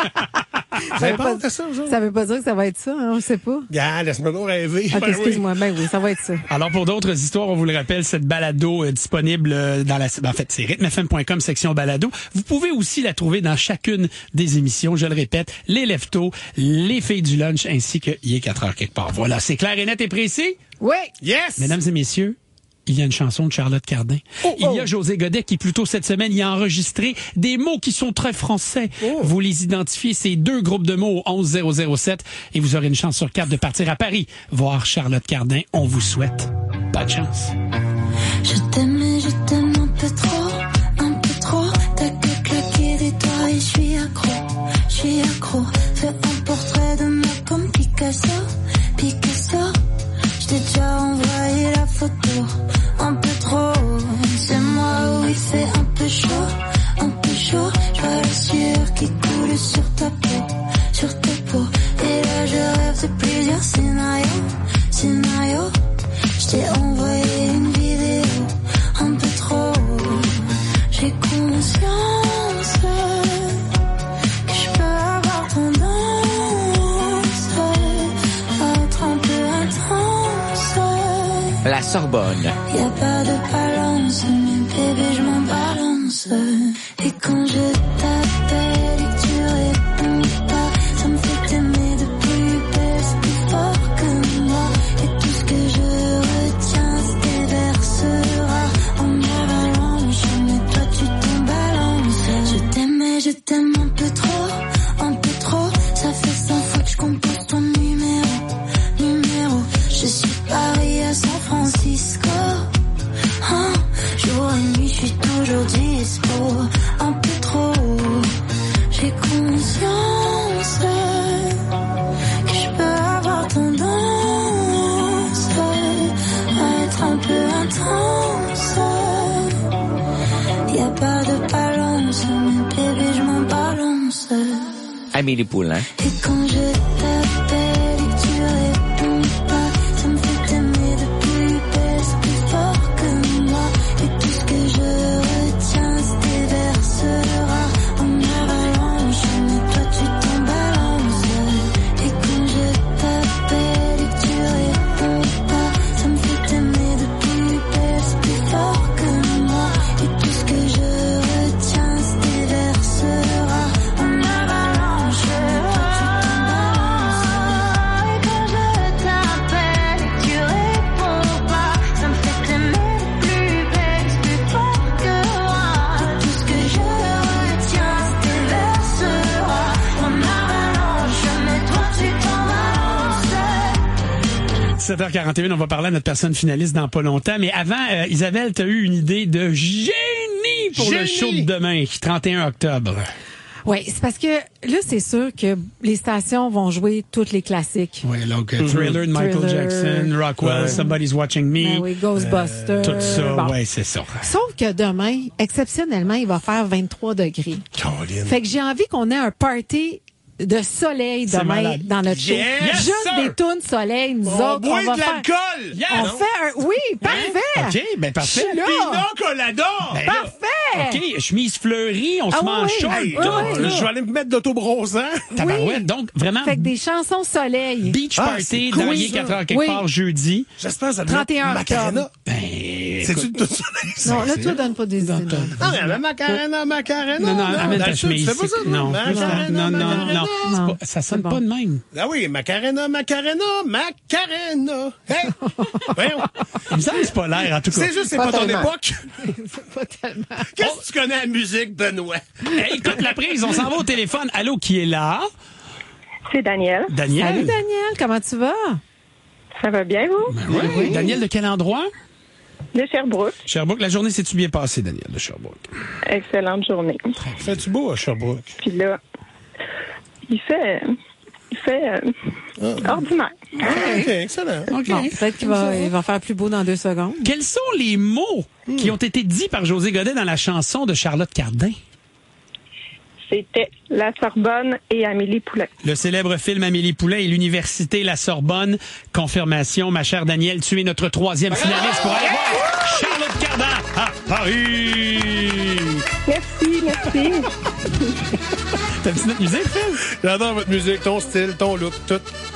Vous Ça avez veut pas pas- hâte de ça, vous autres? Ça veut pas dire que ça va être ça, hein, on sait pas. Gars, laisse-moi donc rêver. OK, Ben oui. excuse-moi. Ben oui, ça va être ça. Alors, pour d'autres histoires, on vous le rappelle, cette balado est disponible euh, dans la... ben, en fait, c'est rythme f m point com, section balado. Vous pouvez aussi la trouver dans chacune des émissions. Je le répète, les leftos, les filles du lunch, ainsi que Il est quatre heures quelque part. Voilà, c'est clair et net et précis. Oui. Yes! Mesdames et messieurs, il y a une chanson de Charlotte Cardin. Oh, il y a oh. José Godet qui, plus tôt cette semaine, y a enregistré des mots qui sont très français. Oh. Vous les identifiez, ces deux groupes de mots au onze zéro zéro sept et vous aurez une chance sur quatre de partir à Paris voir Charlotte Cardin. On vous souhaite pas de chance. Je t'aime et je t'aime un peu trop, un peu trop. T'as que claquer des doigts et je suis accro, je suis accro. Fais un portrait de moi comme Picasso, Picasso. Je t'ai déjà envoyé la photo, un peu trop. C'est moi où il fait un peu chaud, un peu chaud. Je vois la sueur qui coule sur ta peau, sur ta peau. Et là je rêve de plusieurs scénarios, scénarios. Je t'ai envoyé une vidéo, un peu trop. J'ai conscience que je peux avoir tendance à être un peu intense. La Sorbonne. Y a pas de balance, mais bébé je m'en balance. Et quand je t'appelle et que tu réponds pas, ça me fait t'aimer de plus belle, c'est plus fort que moi. Et tout ce que je retiens, c'est tes verres rares en avalanche. Mais toi tu t'en balances. Amélie Poulain. Et quand je t'appelle et que tu réponds pas, ça me fait t'aimer de plus belle, c'est plus fort que moi. Et tout ce que je retiens se déversera en avalanche. Mais toi tu t'en balances. Et quand je t'appelle et que tu réponds pas, ça me fait t'aimer de plus belle, c'est plus fort que moi. Et tout ce que je retiens se déversera en avalanche. sept heures quarante et un, on va parler à notre personne finaliste dans pas longtemps. Mais avant, euh, Isabelle, tu as eu une idée de génie pour Génie! le show de demain, trente et un octobre. Oui, c'est parce que là, c'est sûr que les stations vont jouer tous les classiques. Oui, donc euh, Thriller de Michael Thriller. Jackson, Rockwell, Ouais. Somebody's Watching Me. Ben oui, Ghostbusters. Euh, tout ça, Bon. ouais, c'est ça. Sauf que demain, exceptionnellement, il va faire vingt-trois degrés. Caroline. Fait que j'ai envie qu'on ait un party de soleil C'est demain malade. dans notre show. Yes, Juste sir. des tunes soleil, nous On autres. boit on va de faire- l'alcool. Yes. On Non. fait un... Oui, parfait. OK, ben parfait. Je suis là. Pina colada. Ben là, Parfait. OK, chemise fleurie, on Ah se met en oui, short. oui, là, oui. là. Je vais aller me mettre d'autobronzant. Tabarouette, donc vraiment Fait que des chansons soleil. beach Ah, party c'est dans cool, les ça. quatre heures quelque Oui. part jeudi. J'espère que ça trente et un Macarena. octobre. Ben, C'est-tu écoute, tout ça? Non, là, tu donnes pas des idées. Non, mais la Macarena, Macarena. Non, non, amène dans ta le sud, chemise. Tu fais pas ça, Non, Macarena, non, non, non, Macarena. non. C'est pas- Ça sonne C'est bon. pas de même. Ah oui, Macarena, Macarena, Macarena. Hey! Voyons. Il me semble que c'est pas l'air, en tout cas. C'est juste, c'est Pas pas, ton tellement. époque. Pas tellement. Qu'est-ce que tu connais à la musique, Benoît? Hey, écoute la prise, on s'en va au téléphone. Allô, qui est là? C'est Daniel. Daniel? Salut, Daniel. Comment tu vas? Ça va bien, vous? Ben oui, oui. Daniel, de quel endroit? De Sherbrooke. Sherbrooke. La journée s'est-tu bien passée, Daniel, de Sherbrooke? Excellente journée. Fais-tu beau à Sherbrooke? Puis là, il fait... Il fait... euh, ordinaire. OK, excellent. OK. Bon, peut-être qu'il va, il va faire plus beau dans deux secondes. Quels sont les mots qui ont été dits par José Godet dans la chanson de Charlotte Cardin? C'était La Sorbonne et Amélie Poulain. Le célèbre film Amélie Poulain et l'université La Sorbonne. Confirmation, ma chère Danielle, tu es notre troisième finaliste pour aller voir Charlotte Cardin à Paris. Merci, merci. T'as-tu notre musique, Phil? J'adore votre musique, ton style, ton look, tout.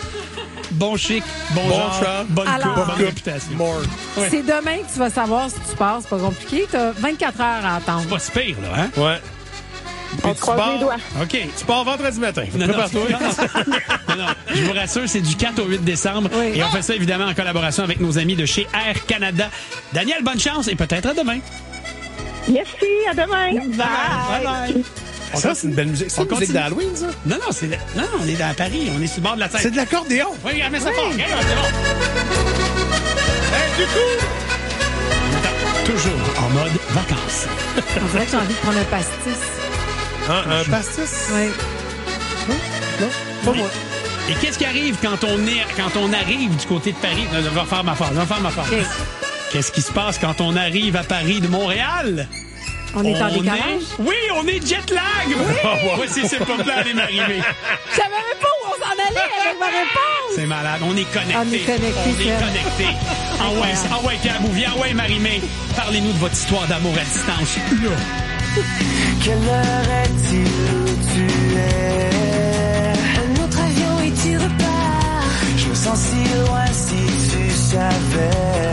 Bon chic, bon, Bon genre, chant. bonne Alors- coupe, bonne Coupe. réputation. More. Ouais. C'est demain que tu vas savoir si tu passes. C'est pas compliqué. Tu as vingt-quatre heures à attendre. Pas si pire, là, hein? Ouais. On Puis tu croise pars- les doigts. OK. Tu pars vendredi matin. Non, non, Prépare-toi. non, non. Non, non, je vous rassure, c'est du quatre au huit décembre. Oui. Et on fait ça évidemment en collaboration avec nos amis de chez Air Canada. Daniel, bonne chance et peut-être à demain. Merci, à demain. Bye bye. Ça, c'est une belle musique. C'est On une musique continue. d'Halloween, ça? Non, non, c'est de- non, non, on est à Paris, on est sur le bord de la tête. C'est de l'accordéon. Oui, regarde, mets ça fort. Regarde, c'est bon. Hey, du coup, On est toujours en mode vacances. On dirait que j'ai envie de prendre un pastis. un, un pastis? Oui. Non, pas moi. Et qu'est-ce qui arrive quand on est, quand on arrive du côté de Paris? Non, je vais faire ma phrase, je vais faire ma phrase. OK. Qu'est-ce qui se passe quand on arrive à Paris de Montréal? On est en est- décalage? Oui, on est jet lag! Oui! Voici, c'est pas plein aller m'arriver. Je savais même pas où on s'en allait avec ma réponse. C'est malade, on est connectés. On est connectés, On est Fred. connectés. Ah ouais, ah ouais, Pierre Bouvier, ah ouais, Marie-Mé. Parlez-nous de votre histoire d'amour à distance. Là. Quelle heure est-il où tu es? Un autre avion et tu repars. Je me sens si loin si tu savais.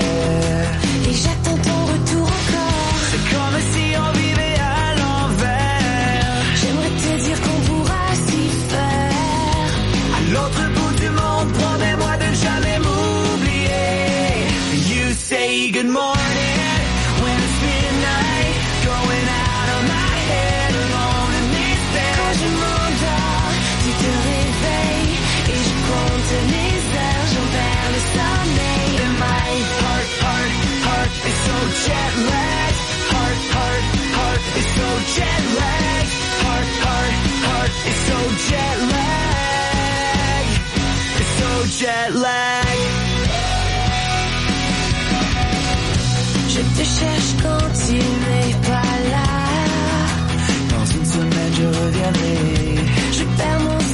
Et j'attends ton retour encore. C'est comme si on vivait à l'envers. J'aimerais te dire qu'on pourra s'y faire. À l'autre bout du monde, promets-moi de jamais m'oublier. You say good morning when it's midnight. Going out of my head alone in this bed. Quand je m'endors, tu te réveilles. Et je compte les heures, j'en perds le sommeil. And my heart, heart, heart is so jet lagged. Heart, heart, heart is so jet lagged. Heart, heart, heart is so jet lagged. It's so jet lagged. Je te cherche quand tu n'es pas là. Dans une semaine je reviendrai. Je perds mon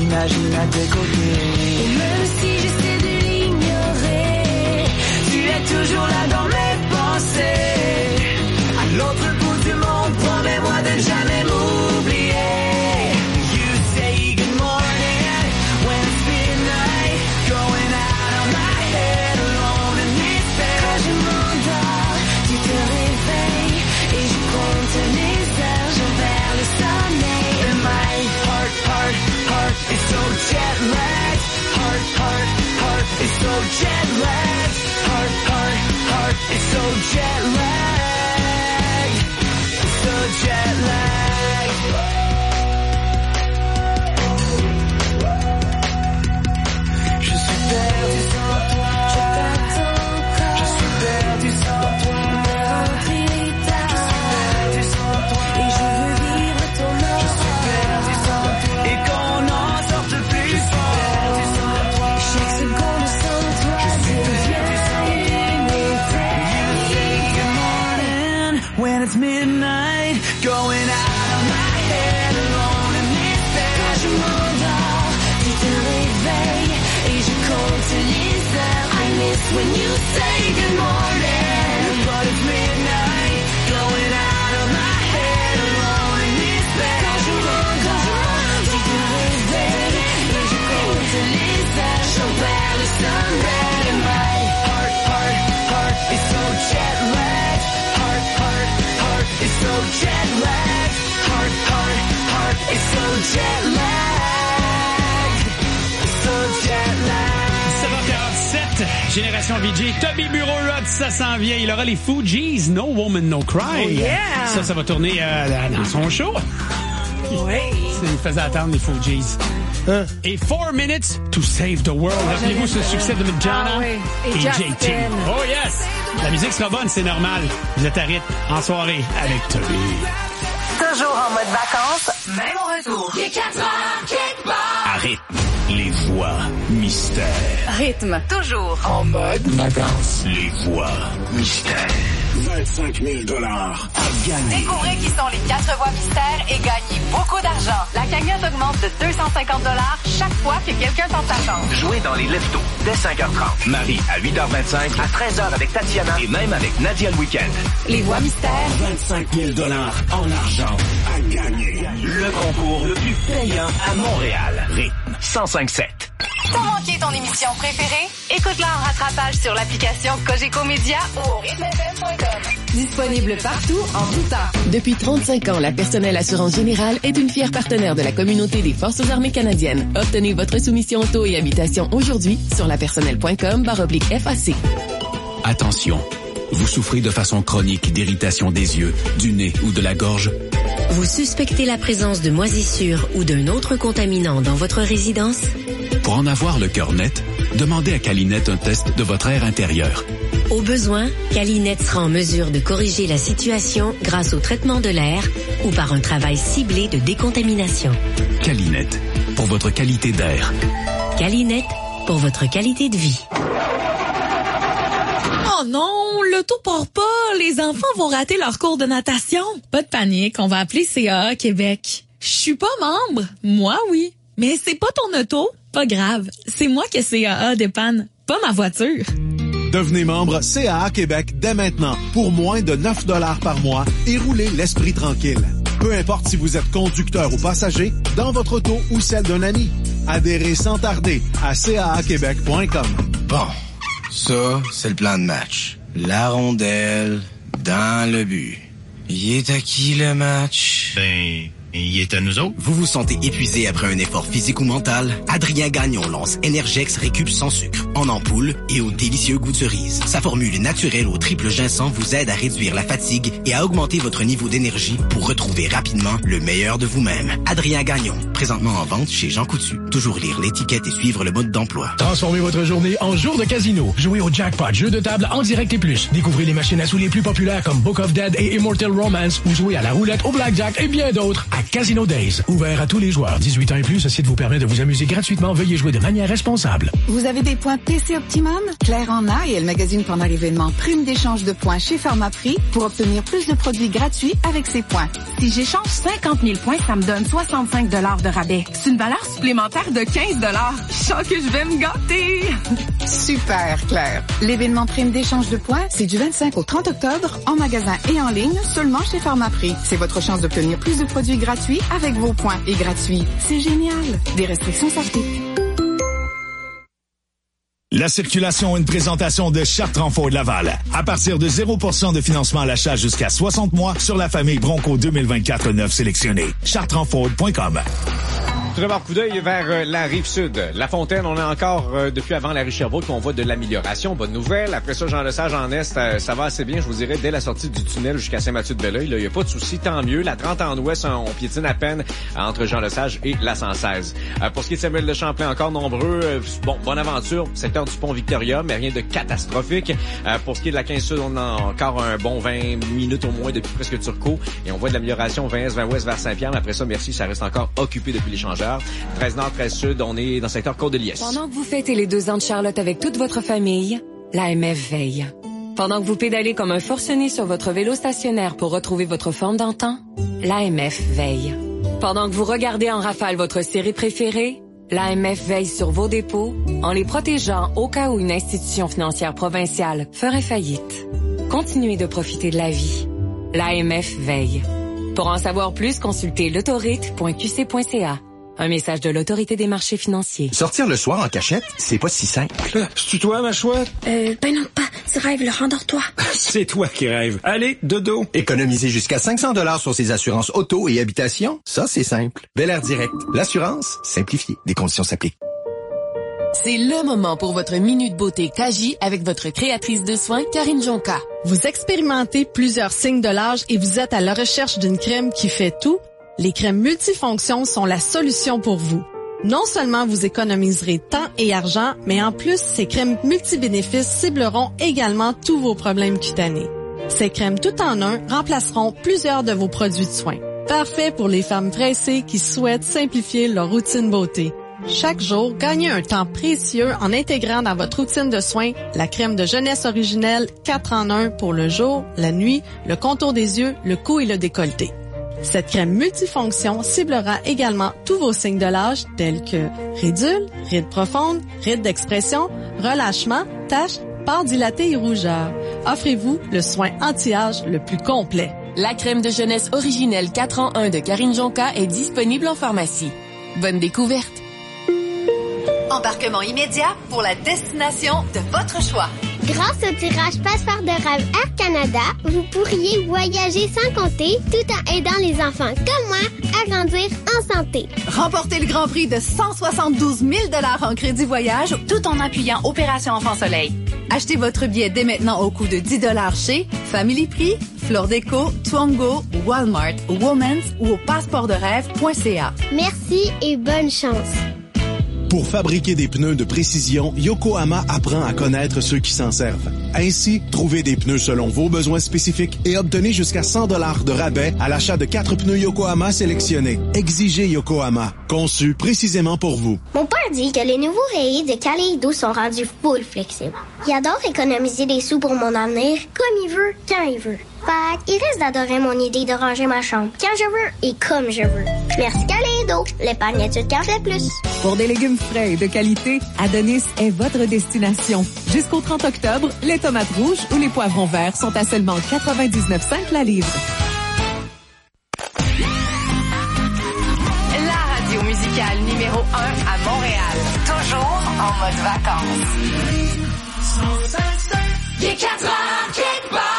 t'imagines à tes côtés. Et même si j'essaie de l'ignorer, tu es toujours là dans mes pensées. À l'autre bout du monde, promets-moi de ne jamais m'oublier. You say good morning when it's midnight, going out of my head alone in this bed. Quand je m'endors, tu te réveilles et je compte les heures, j'envers le sommeil. And my heart, heart, heart is so jet lagged. Heart, heart, heart is so jet lagged. Heart, heart, heart is so jet lagged. So jet lagged. Je suis perdu sans toi. Je t'attends encore. Je suis perdu sans toi. Rempli tard. Je suis perdu sans toi. Et je veux vivre ton nom. Je suis perdu sans toi. Et qu'on n'en sorte plus. Je suis perdu sans toi. Chaque seconde sans toi devient une éternité. When it's midnight, going out of my head alone in this bed. Quand je m'endors, tu te réveilles et je compte les heures. I miss when you say good morning. But it's midnight, going out of my head alone in this bed. Quand je m'endors, tu te réveilles et je compte les heures. J'envers le sommeil. And my heart, heart, heart is so jet lagged. Heart, heart, heart is so jet lagged. Heart, heart, heart is so jet lagged. So jet lagged. sept heures quarante-sept, Génération V J, Toby Bureau Rod, ça s'en vient. Il aura les Fugees, No Woman, No Cry. Oh yeah! Ça, ça va tourner euh, dans son show. Oui. Il faisait attendre les Fugees. Hein? Et Four Minutes to Save the World. Rappelez-vous ce succès de Madonna ah, oui. et, et J T. Oh yes! La musique sera bonne, c'est normal. Vous êtes à rythme en soirée avec Toby. Toujours en mode vacances, même au retour. Il est quatre heures, quelque part. À rythme, les voix mystères. Rythme, toujours En mode vacances, les voix mystères. vingt-cinq mille dollars à gagner. Découvrez qui sont les quatre voix mystères et gagnez beaucoup d'argent. La cagnotte augmente de deux cent cinquante dollars chaque fois que quelqu'un tente sa chance. Jouez dans les leftos dès cinq heures trente. Marie à huit heures vingt-cinq, à treize heures avec Tatiana et même avec Nadia le week-end. Les voix mystères. vingt-cinq mille dollars en argent à gagner. Le concours le plus payant à Montréal. Rythme cent cinq sept. T'as manqué ton émission préférée? Écoute-la en rattrapage sur l'application Cogeco Média ou au rythme f m point com. Disponible partout, en tout temps. Depuis trente-cinq ans, la Personnelle Assurance Générale est une fière partenaire de la communauté des Forces armées canadiennes. Obtenez votre soumission auto et habitation aujourd'hui sur lapersonnelle point com barre oblique F A C. Attention, vous souffrez de façon chronique d'irritation des yeux, du nez ou de la gorge? Vous suspectez la présence de moisissures ou d'un autre contaminant dans votre résidence? Pour en avoir le cœur net, demandez à Calinette un test de votre air intérieur. Au besoin, Calinette sera en mesure de corriger la situation grâce au traitement de l'air ou par un travail ciblé de décontamination. Calinette, pour votre qualité d'air. Calinette, pour votre qualité de vie. Oh non, l'auto part pas. Les enfants vont rater leur cours de natation. Pas de panique, on va appeler C A A Québec. Je suis pas membre. Moi, oui. Mais c'est pas ton auto. Pas grave. C'est moi que C A A dépanne, pas ma voiture. Devenez membre C A A Québec dès maintenant pour moins de neuf dollars par mois et roulez l'esprit tranquille. Peu importe si vous êtes conducteur ou passager, dans votre auto ou celle d'un ami. Adhérez sans tarder à c a a québec point com. Bon, ça, c'est le plan de match. La rondelle dans le but. Il est à qui le match? Ben... il est à nous autres. Vous vous sentez épuisé après un effort physique ou mental? Adrien Gagnon lance Energex Récup sans sucre, en ampoule et au délicieux goût de cerise. Sa formule naturelle au triple ginseng vous aide à réduire la fatigue et à augmenter votre niveau d'énergie pour retrouver rapidement le meilleur de vous-même. Adrien Gagnon, présentement en vente chez Jean Coutu. Toujours lire l'étiquette et suivre le mode d'emploi. Transformez votre journée en jour de casino. Jouez au jackpot, jeu de table en direct et plus. Découvrez les machines à sous les plus populaires comme Book of Dead et Immortal Romance ou jouez à la roulette, au blackjack et bien d'autres. à Casino Days. Ouvert à tous les joueurs. dix-huit ans et plus, ce site vous permet de vous amuser gratuitement. Veuillez jouer de manière responsable. Vous avez des points P C Optimum? Claire en a et elle magasine pendant l'événement Prime d'échange de points chez Pharmaprix pour obtenir plus de produits gratuits avec ses points. Si j'échange cinquante mille points, ça me donne soixante-cinq dollars de rabais. C'est une valeur supplémentaire de quinze dollars. Je sens que je vais me gâter. Super, Claire. L'événement Prime d'échange de points, c'est du vingt-cinq au trente octobre en magasin et en ligne seulement chez Pharmaprix. C'est votre chance d'obtenir plus de produits gratuits avec vos points. Et gratuits, c'est génial. Des restrictions s'appliquent. La circulation, une présentation de Chartres-en-Fort de Laval. À partir de zéro pour cent de financement à l'achat jusqu'à soixante mois sur la famille Bronco deux mille vingt-quatre neuf sélectionnée. chartres en ford point com. Tout d'abord, coup d'œil vers euh, la rive sud. La Fontaine, on a encore, euh, depuis avant la rue Sherbrooke, qu'on voit de l'amélioration. Bonne nouvelle. Après ça, Jean-Lesage en Est, euh, ça va assez bien, je vous dirais, dès la sortie du tunnel jusqu'à Saint-Mathieu-de-Belleuil. Il n'y a pas de souci, tant mieux. La trente en Ouest, on, on piétine à peine euh, entre Jean-Lesage et la cent seize. Euh, pour ce qui est de Samuel de Champlain, encore nombreux. Euh, bon, bonne aventure. Secteur du pont Victoria, mais rien de catastrophique. Euh, pour ce qui est de la quinze sud, on a encore un bon vingt minutes au moins depuis presque Turcot. Et on voit de l'amélioration vingt est, vingt ouest vers Saint-Pierre. Mais après ça, merci, ça reste encore occupé depuis l'échangeur. treize nord, treize sud, on est dans le secteur Côte-de-Liesse. Pendant que vous fêtez les deux ans de Charlotte avec toute votre famille, l'A M F veille. Pendant que vous pédalez comme un forcené sur votre vélo stationnaire pour retrouver votre forme d'antan, l'A M F veille. Pendant que vous regardez en rafale votre série préférée, l'A M F veille sur vos dépôts en les protégeant au cas où une institution financière provinciale ferait faillite. Continuez de profiter de la vie. L'A M F veille. Pour en savoir plus, consultez l'autorite point q c point c a. Un message de l'Autorité des marchés financiers. Sortir le soir en cachette, c'est pas si simple. C'est-tu toi, ma chouette? Euh, ben non, pas. Tu rêves, le rendors-toi. C'est toi qui rêves. Allez, dodo. Économiser jusqu'à cinq cents dollars sur ses assurances auto et habitation, ça, c'est simple. Bel Air Direct. L'assurance, simplifiée. Des conditions s'appliquent. C'est le moment pour votre minute beauté Kaji avec votre créatrice de soins, Karine Jonca. Vous expérimentez plusieurs signes de l'âge et vous êtes à la recherche d'une crème qui fait tout? Les crèmes multifonctions sont la solution pour vous. Non seulement vous économiserez temps et argent, mais en plus, ces crèmes multibénéfices cibleront également tous vos problèmes cutanés. Ces crèmes tout en un remplaceront plusieurs de vos produits de soins. Parfait pour les femmes pressées qui souhaitent simplifier leur routine beauté. Chaque jour, gagnez un temps précieux en intégrant dans votre routine de soins la crème de jeunesse originelle quatre en un pour le jour, la nuit, le contour des yeux, le cou et le décolleté. Cette crème multifonction ciblera également tous vos signes de l'âge tels que ridules, rides profondes, rides d'expression, relâchement, taches, pores dilatées et rougeurs. Offrez-vous le soin anti-âge le plus complet. La crème de jeunesse originelle quatre en un de Karine Jonca est disponible en pharmacie. Bonne découverte! Embarquement immédiat pour la destination de votre choix. Grâce au tirage Passeport de rêve Air Canada, vous pourriez voyager sans compter tout en aidant les enfants comme moi à grandir en santé. Remportez le grand prix de cent soixante-douze mille dollars en crédit voyage tout en appuyant Opération Enfant Soleil. Achetez votre billet dès maintenant au coût de dix dollars chez Family Prix, Fleur Déco, Twango, Walmart, Women's ou au passeport de rêve point c a. Merci et bonne chance. Pour fabriquer des pneus de précision, Yokohama apprend à connaître ceux qui s'en servent. Ainsi, trouvez des pneus selon vos besoins spécifiques et obtenez jusqu'à cent dollars de rabais à l'achat de quatre pneus Yokohama sélectionnés. Exigez Yokohama, conçu précisément pour vous. Mon père dit que les nouveaux rayés de Kaleido sont rendus full flexibles. Il adore économiser des sous pour mon avenir, comme il veut, quand il veut. Fait il risque d'adorer mon idée de ranger ma chambre quand je veux et comme je veux. Merci Kaleido, l'épargne qui en fait plus. Pour des légumes frais et de qualité, Adonis est votre destination. Jusqu'au trente octobre, les tomates rouges ou les poivrons verts sont à seulement quatre-vingt-dix-neuf cents la livre. La radio musicale numéro un à Montréal. Toujours en mode vacances. Il est quatre heures quelque part.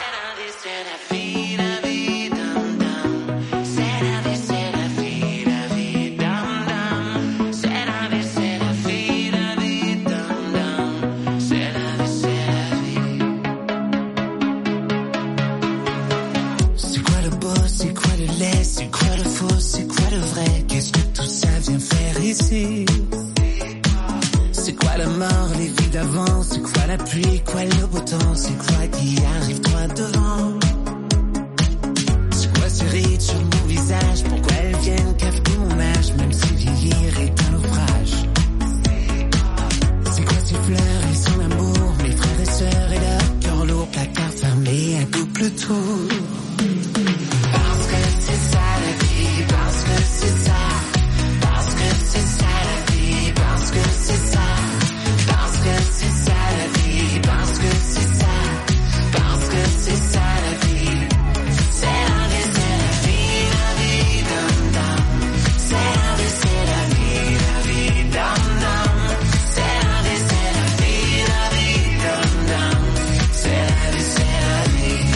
C'est quoi le faux, c'est quoi le vrai? Qu'est-ce que tout ça vient faire ici? C'est quoi la mort, les vies d'avant? C'est quoi la pluie, quoi le beau temps? C'est quoi qui arrive droit devant? C'est quoi ces rides sur mon visage. Pourquoi elles viennent cafeter mon âge, même si vieillir est un naufrage. C'est quoi ces fleurs et son amour, mes frères et sœurs et leur cœur lourd, placard fermé à double tour. Parce que c'est ça la vie, parce que c'est ça. Parce que c'est ça la vie, parce que c'est ça. Parce que c'est ça la vie, parce que c'est ça. Parce que c'est ça la vie. C'est la vie, c'est la vie, la vie, dum dum. C'est la vie, c'est la vie, la vie, dum dum. C'est la vie, c'est la vie, la vie, dum dum. C'est la vie, c'est la vie.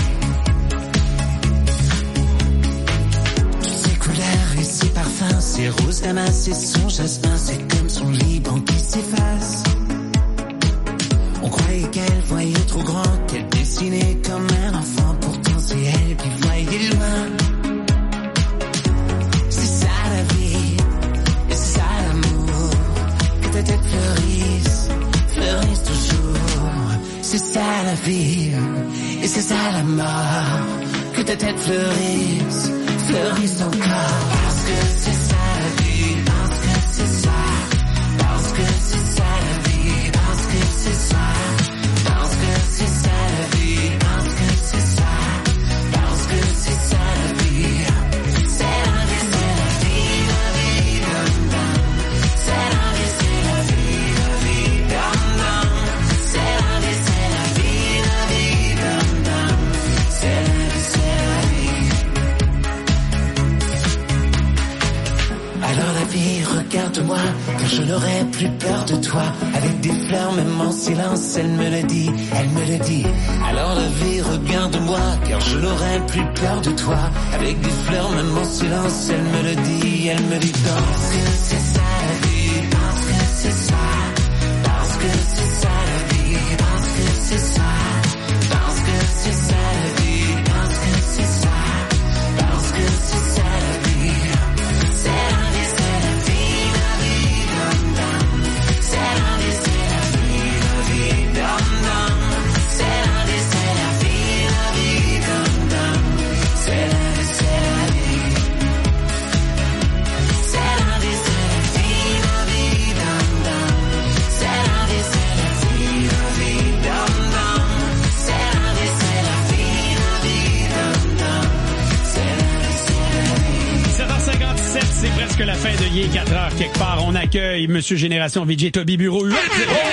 Toutes ces couleurs et ces parfums, ces roses damas et son jasmin, c'est comme son Liban qui s'efface. On croyait qu'elle voyait trop grand, qu'elle dessinait comme un enfant, pourtant c'est elle qui voyait loin. C'est ça la vie, et c'est ça l'amour, que ta tête fleurisse, fleurisse toujours. C'est ça la vie, et c'est ça la mort, que ta tête fleurisse, fleurisse encore. Parce que c'est ça la vie, parce que c'est ça, parce que c'est ça la vie, parce que c'est ça. Parce que c'est ça la vie, parce que c'est ça, parce que c'est ça la vie. C'est la vie, c'est la vie, la vie, dum dum. C'est la vie, c'est la vie, la vie, dum dum. C'est la vie, c'est la vie, la vie, dum dum. C'est la vie, c'est la vie. Alors la vie, regarde-moi, car je n'aurai plus peur de toi. Avec des fleurs, même en silence, elle me le dit, elle me le dit. Alors la vie, regarde-moi, car je n'aurai plus peur de toi. Avec des fleurs, même en silence, elle me le dit, elle me dit. Parce que c'est ça la vie, parce que c'est ça. Parce que c'est ça la vie, parce que c'est ça. Parce que c'est ça la vie, parce que c'est ça. Parce que c'est ça la vie. C'est la vie, c'est la vie, la vie, dum dum. C'est la vie, c'est la vie, la vie, dum dum. C'est la vie, c'est la vie, la vie, dum dum. C'est la vie, c'est la vie. C'est la vie, c'est la vie, la vie, dum dum. C'est la vie, c'est la vie, la vie, dum dum. C'est la vie, c'est la vie, la vie, dum dum. C'est la vie, c'est la vie. sept heures cinquante-sept, c'est presque la fin de Yé quatre heures quelque part. On accueille Monsieur Génération V J Toby Bureau. Bonsoir!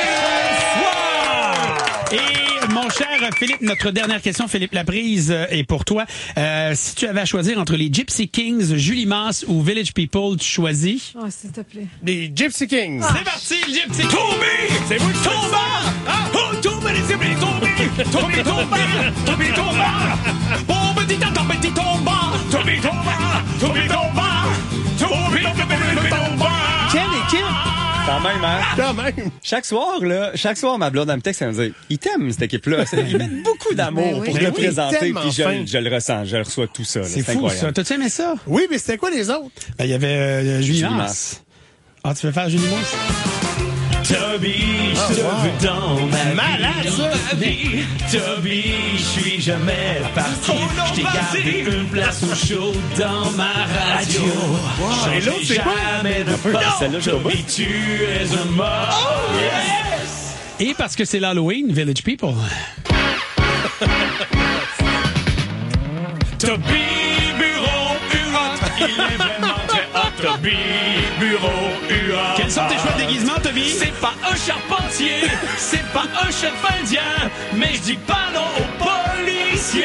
Et mon cher Philippe, notre dernière question, Philippe Laprise, euh, est pour toi. Euh, si tu avais à choisir entre les Gypsy Kings, Julie Masse ou Village People, tu choisis? Oh, s'il te plaît. Les Gypsy Kings. Ah. C'est parti, le Gypsy Toby! C'est vous qui tombe! Ah! Oh, Toby, les Gypsy Toby! Toby tombe! Toby tombe! Bon petit temps, petit tombe! Toby tombe! Toby tombe! Toby tombe! Quelle équipe? Quand même, hein? Quand même. Chaque soir, là, chaque soir, ma blonde, elle me texte, elle me dit, ils t'aiment, cette équipe-là. Ils mettent beaucoup d'amour Ben oui. pour Ben te oui, présenter, tellement puis je, fin. je le ressens, je reçois tout ça. là. C'est fou, incroyable. ça. T'as-tu aimé ça? Oui, mais c'était quoi les autres? Ben, il y avait euh, Julie Julie Masse. Masse. Ah, tu veux faire Julie Masse? Toby, je te veux dans ma Malade, vie, ça. dans ma vie. Toby, je suis jamais parti. Je t'ai gardé une place au show dans ma radio. Wow. Et l'autre, c'est quoi? Jamais de Un peu, port. celle-là, je vois pas. Toby, tu es un mort. Oh, yes! Et parce que c'est l'Halloween, Village People. Toby Bureau U A. Il est vraiment très hot. Toby Bureau U A. Quels sont tes choix de déguisement, Toby? C'est pas un charpentier, c'est pas un chef indien, mais je dis pas non aux policiers.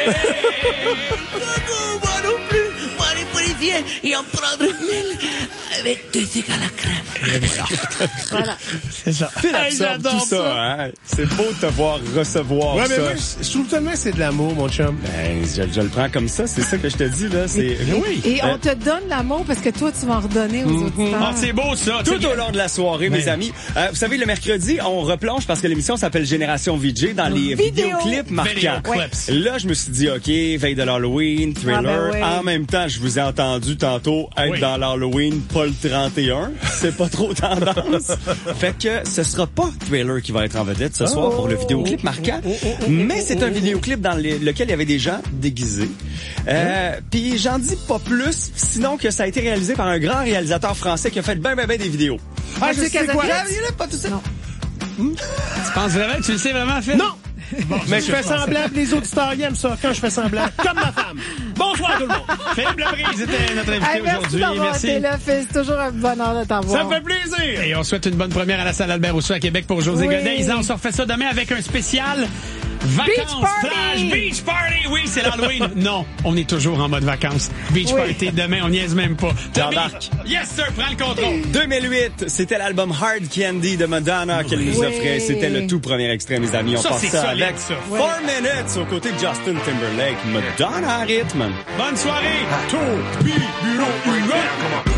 Moi non plus. Moi, les policiers, ils en prendre mille avec deux sucres à la crème. Voilà. C'est ça. Phil Hey, absorbe j'adore tout ça, ça. hein? C'est beau de te voir recevoir Ouais, mais ça. moi, je je trouve tellement que c'est de l'amour, mon chum. Ben, je, je le prends comme ça, c'est ça que je te dis, là. C'est, oui. Et Ben, on te donne l'amour parce que toi, tu vas en redonner aux auditeurs. Ah, c'est beau, ça. tout au long de la soirée, mes Mais- amis. Euh, vous savez, le mercredi, on replonge parce que l'émission s'appelle Génération V J dans les Vidéo. vidéoclips marquants. Vidéoclips. Là, je me suis dit, OK, veille de l'Halloween, thriller. Ah, ben oui. En même temps, je vous ai entendu entendu tantôt être Oui. dans l'Halloween, pas le trente et un. C'est pas trop tendance. Fait que ce sera pas Thriller qui va être en vedette ce soir pour le vidéoclip marquant, mais c'est un vidéoclip dans les- lequel il y avait des gens déguisés. Euh, Puis j'en dis pas plus, sinon que ça a été réalisé par un grand réalisateur français qui a fait ben ben ben des vidéos. Ah, je c'est sais quoi. Casablanca? Il y en a pas tout ça. Non. Tu penses vraiment? Tu le sais vraiment, Phil? Non! Bon, Mais je fais pensais. semblant, puis les auditeurs ils aiment ça, quand je fais semblant, comme ma femme. Bonsoir tout le monde! Philippe Labrise était notre invité Hey, merci aujourd'hui. d'avoir Merci. été là, Phil. C'est toujours un bonheur de t'avoir. Ça me fait plaisir! Et on souhaite une bonne première à la salle Albert Rousseau à Québec pour José Oui. Godin. Isa, on se refait ça demain avec un spécial vacances, Beach party! plage, beach party! Oui, c'est l'Halloween. Non, on est toujours en mode vacances. Beach Oui. party, demain, on niaise même pas. Tommy, J'embarque. yes sir, prends le contrôle. deux mille huit, c'était l'album Hard Candy de Madonna qu'elle nous Oui. offrait. C'était le tout premier extrait, mes amis. On Ça, passe c'est ça solide, avec ça. Four Minutes aux côtés de Justin Timberlake. Madonna rythme. Bonne soirée! Tour, bi, bureau, U R.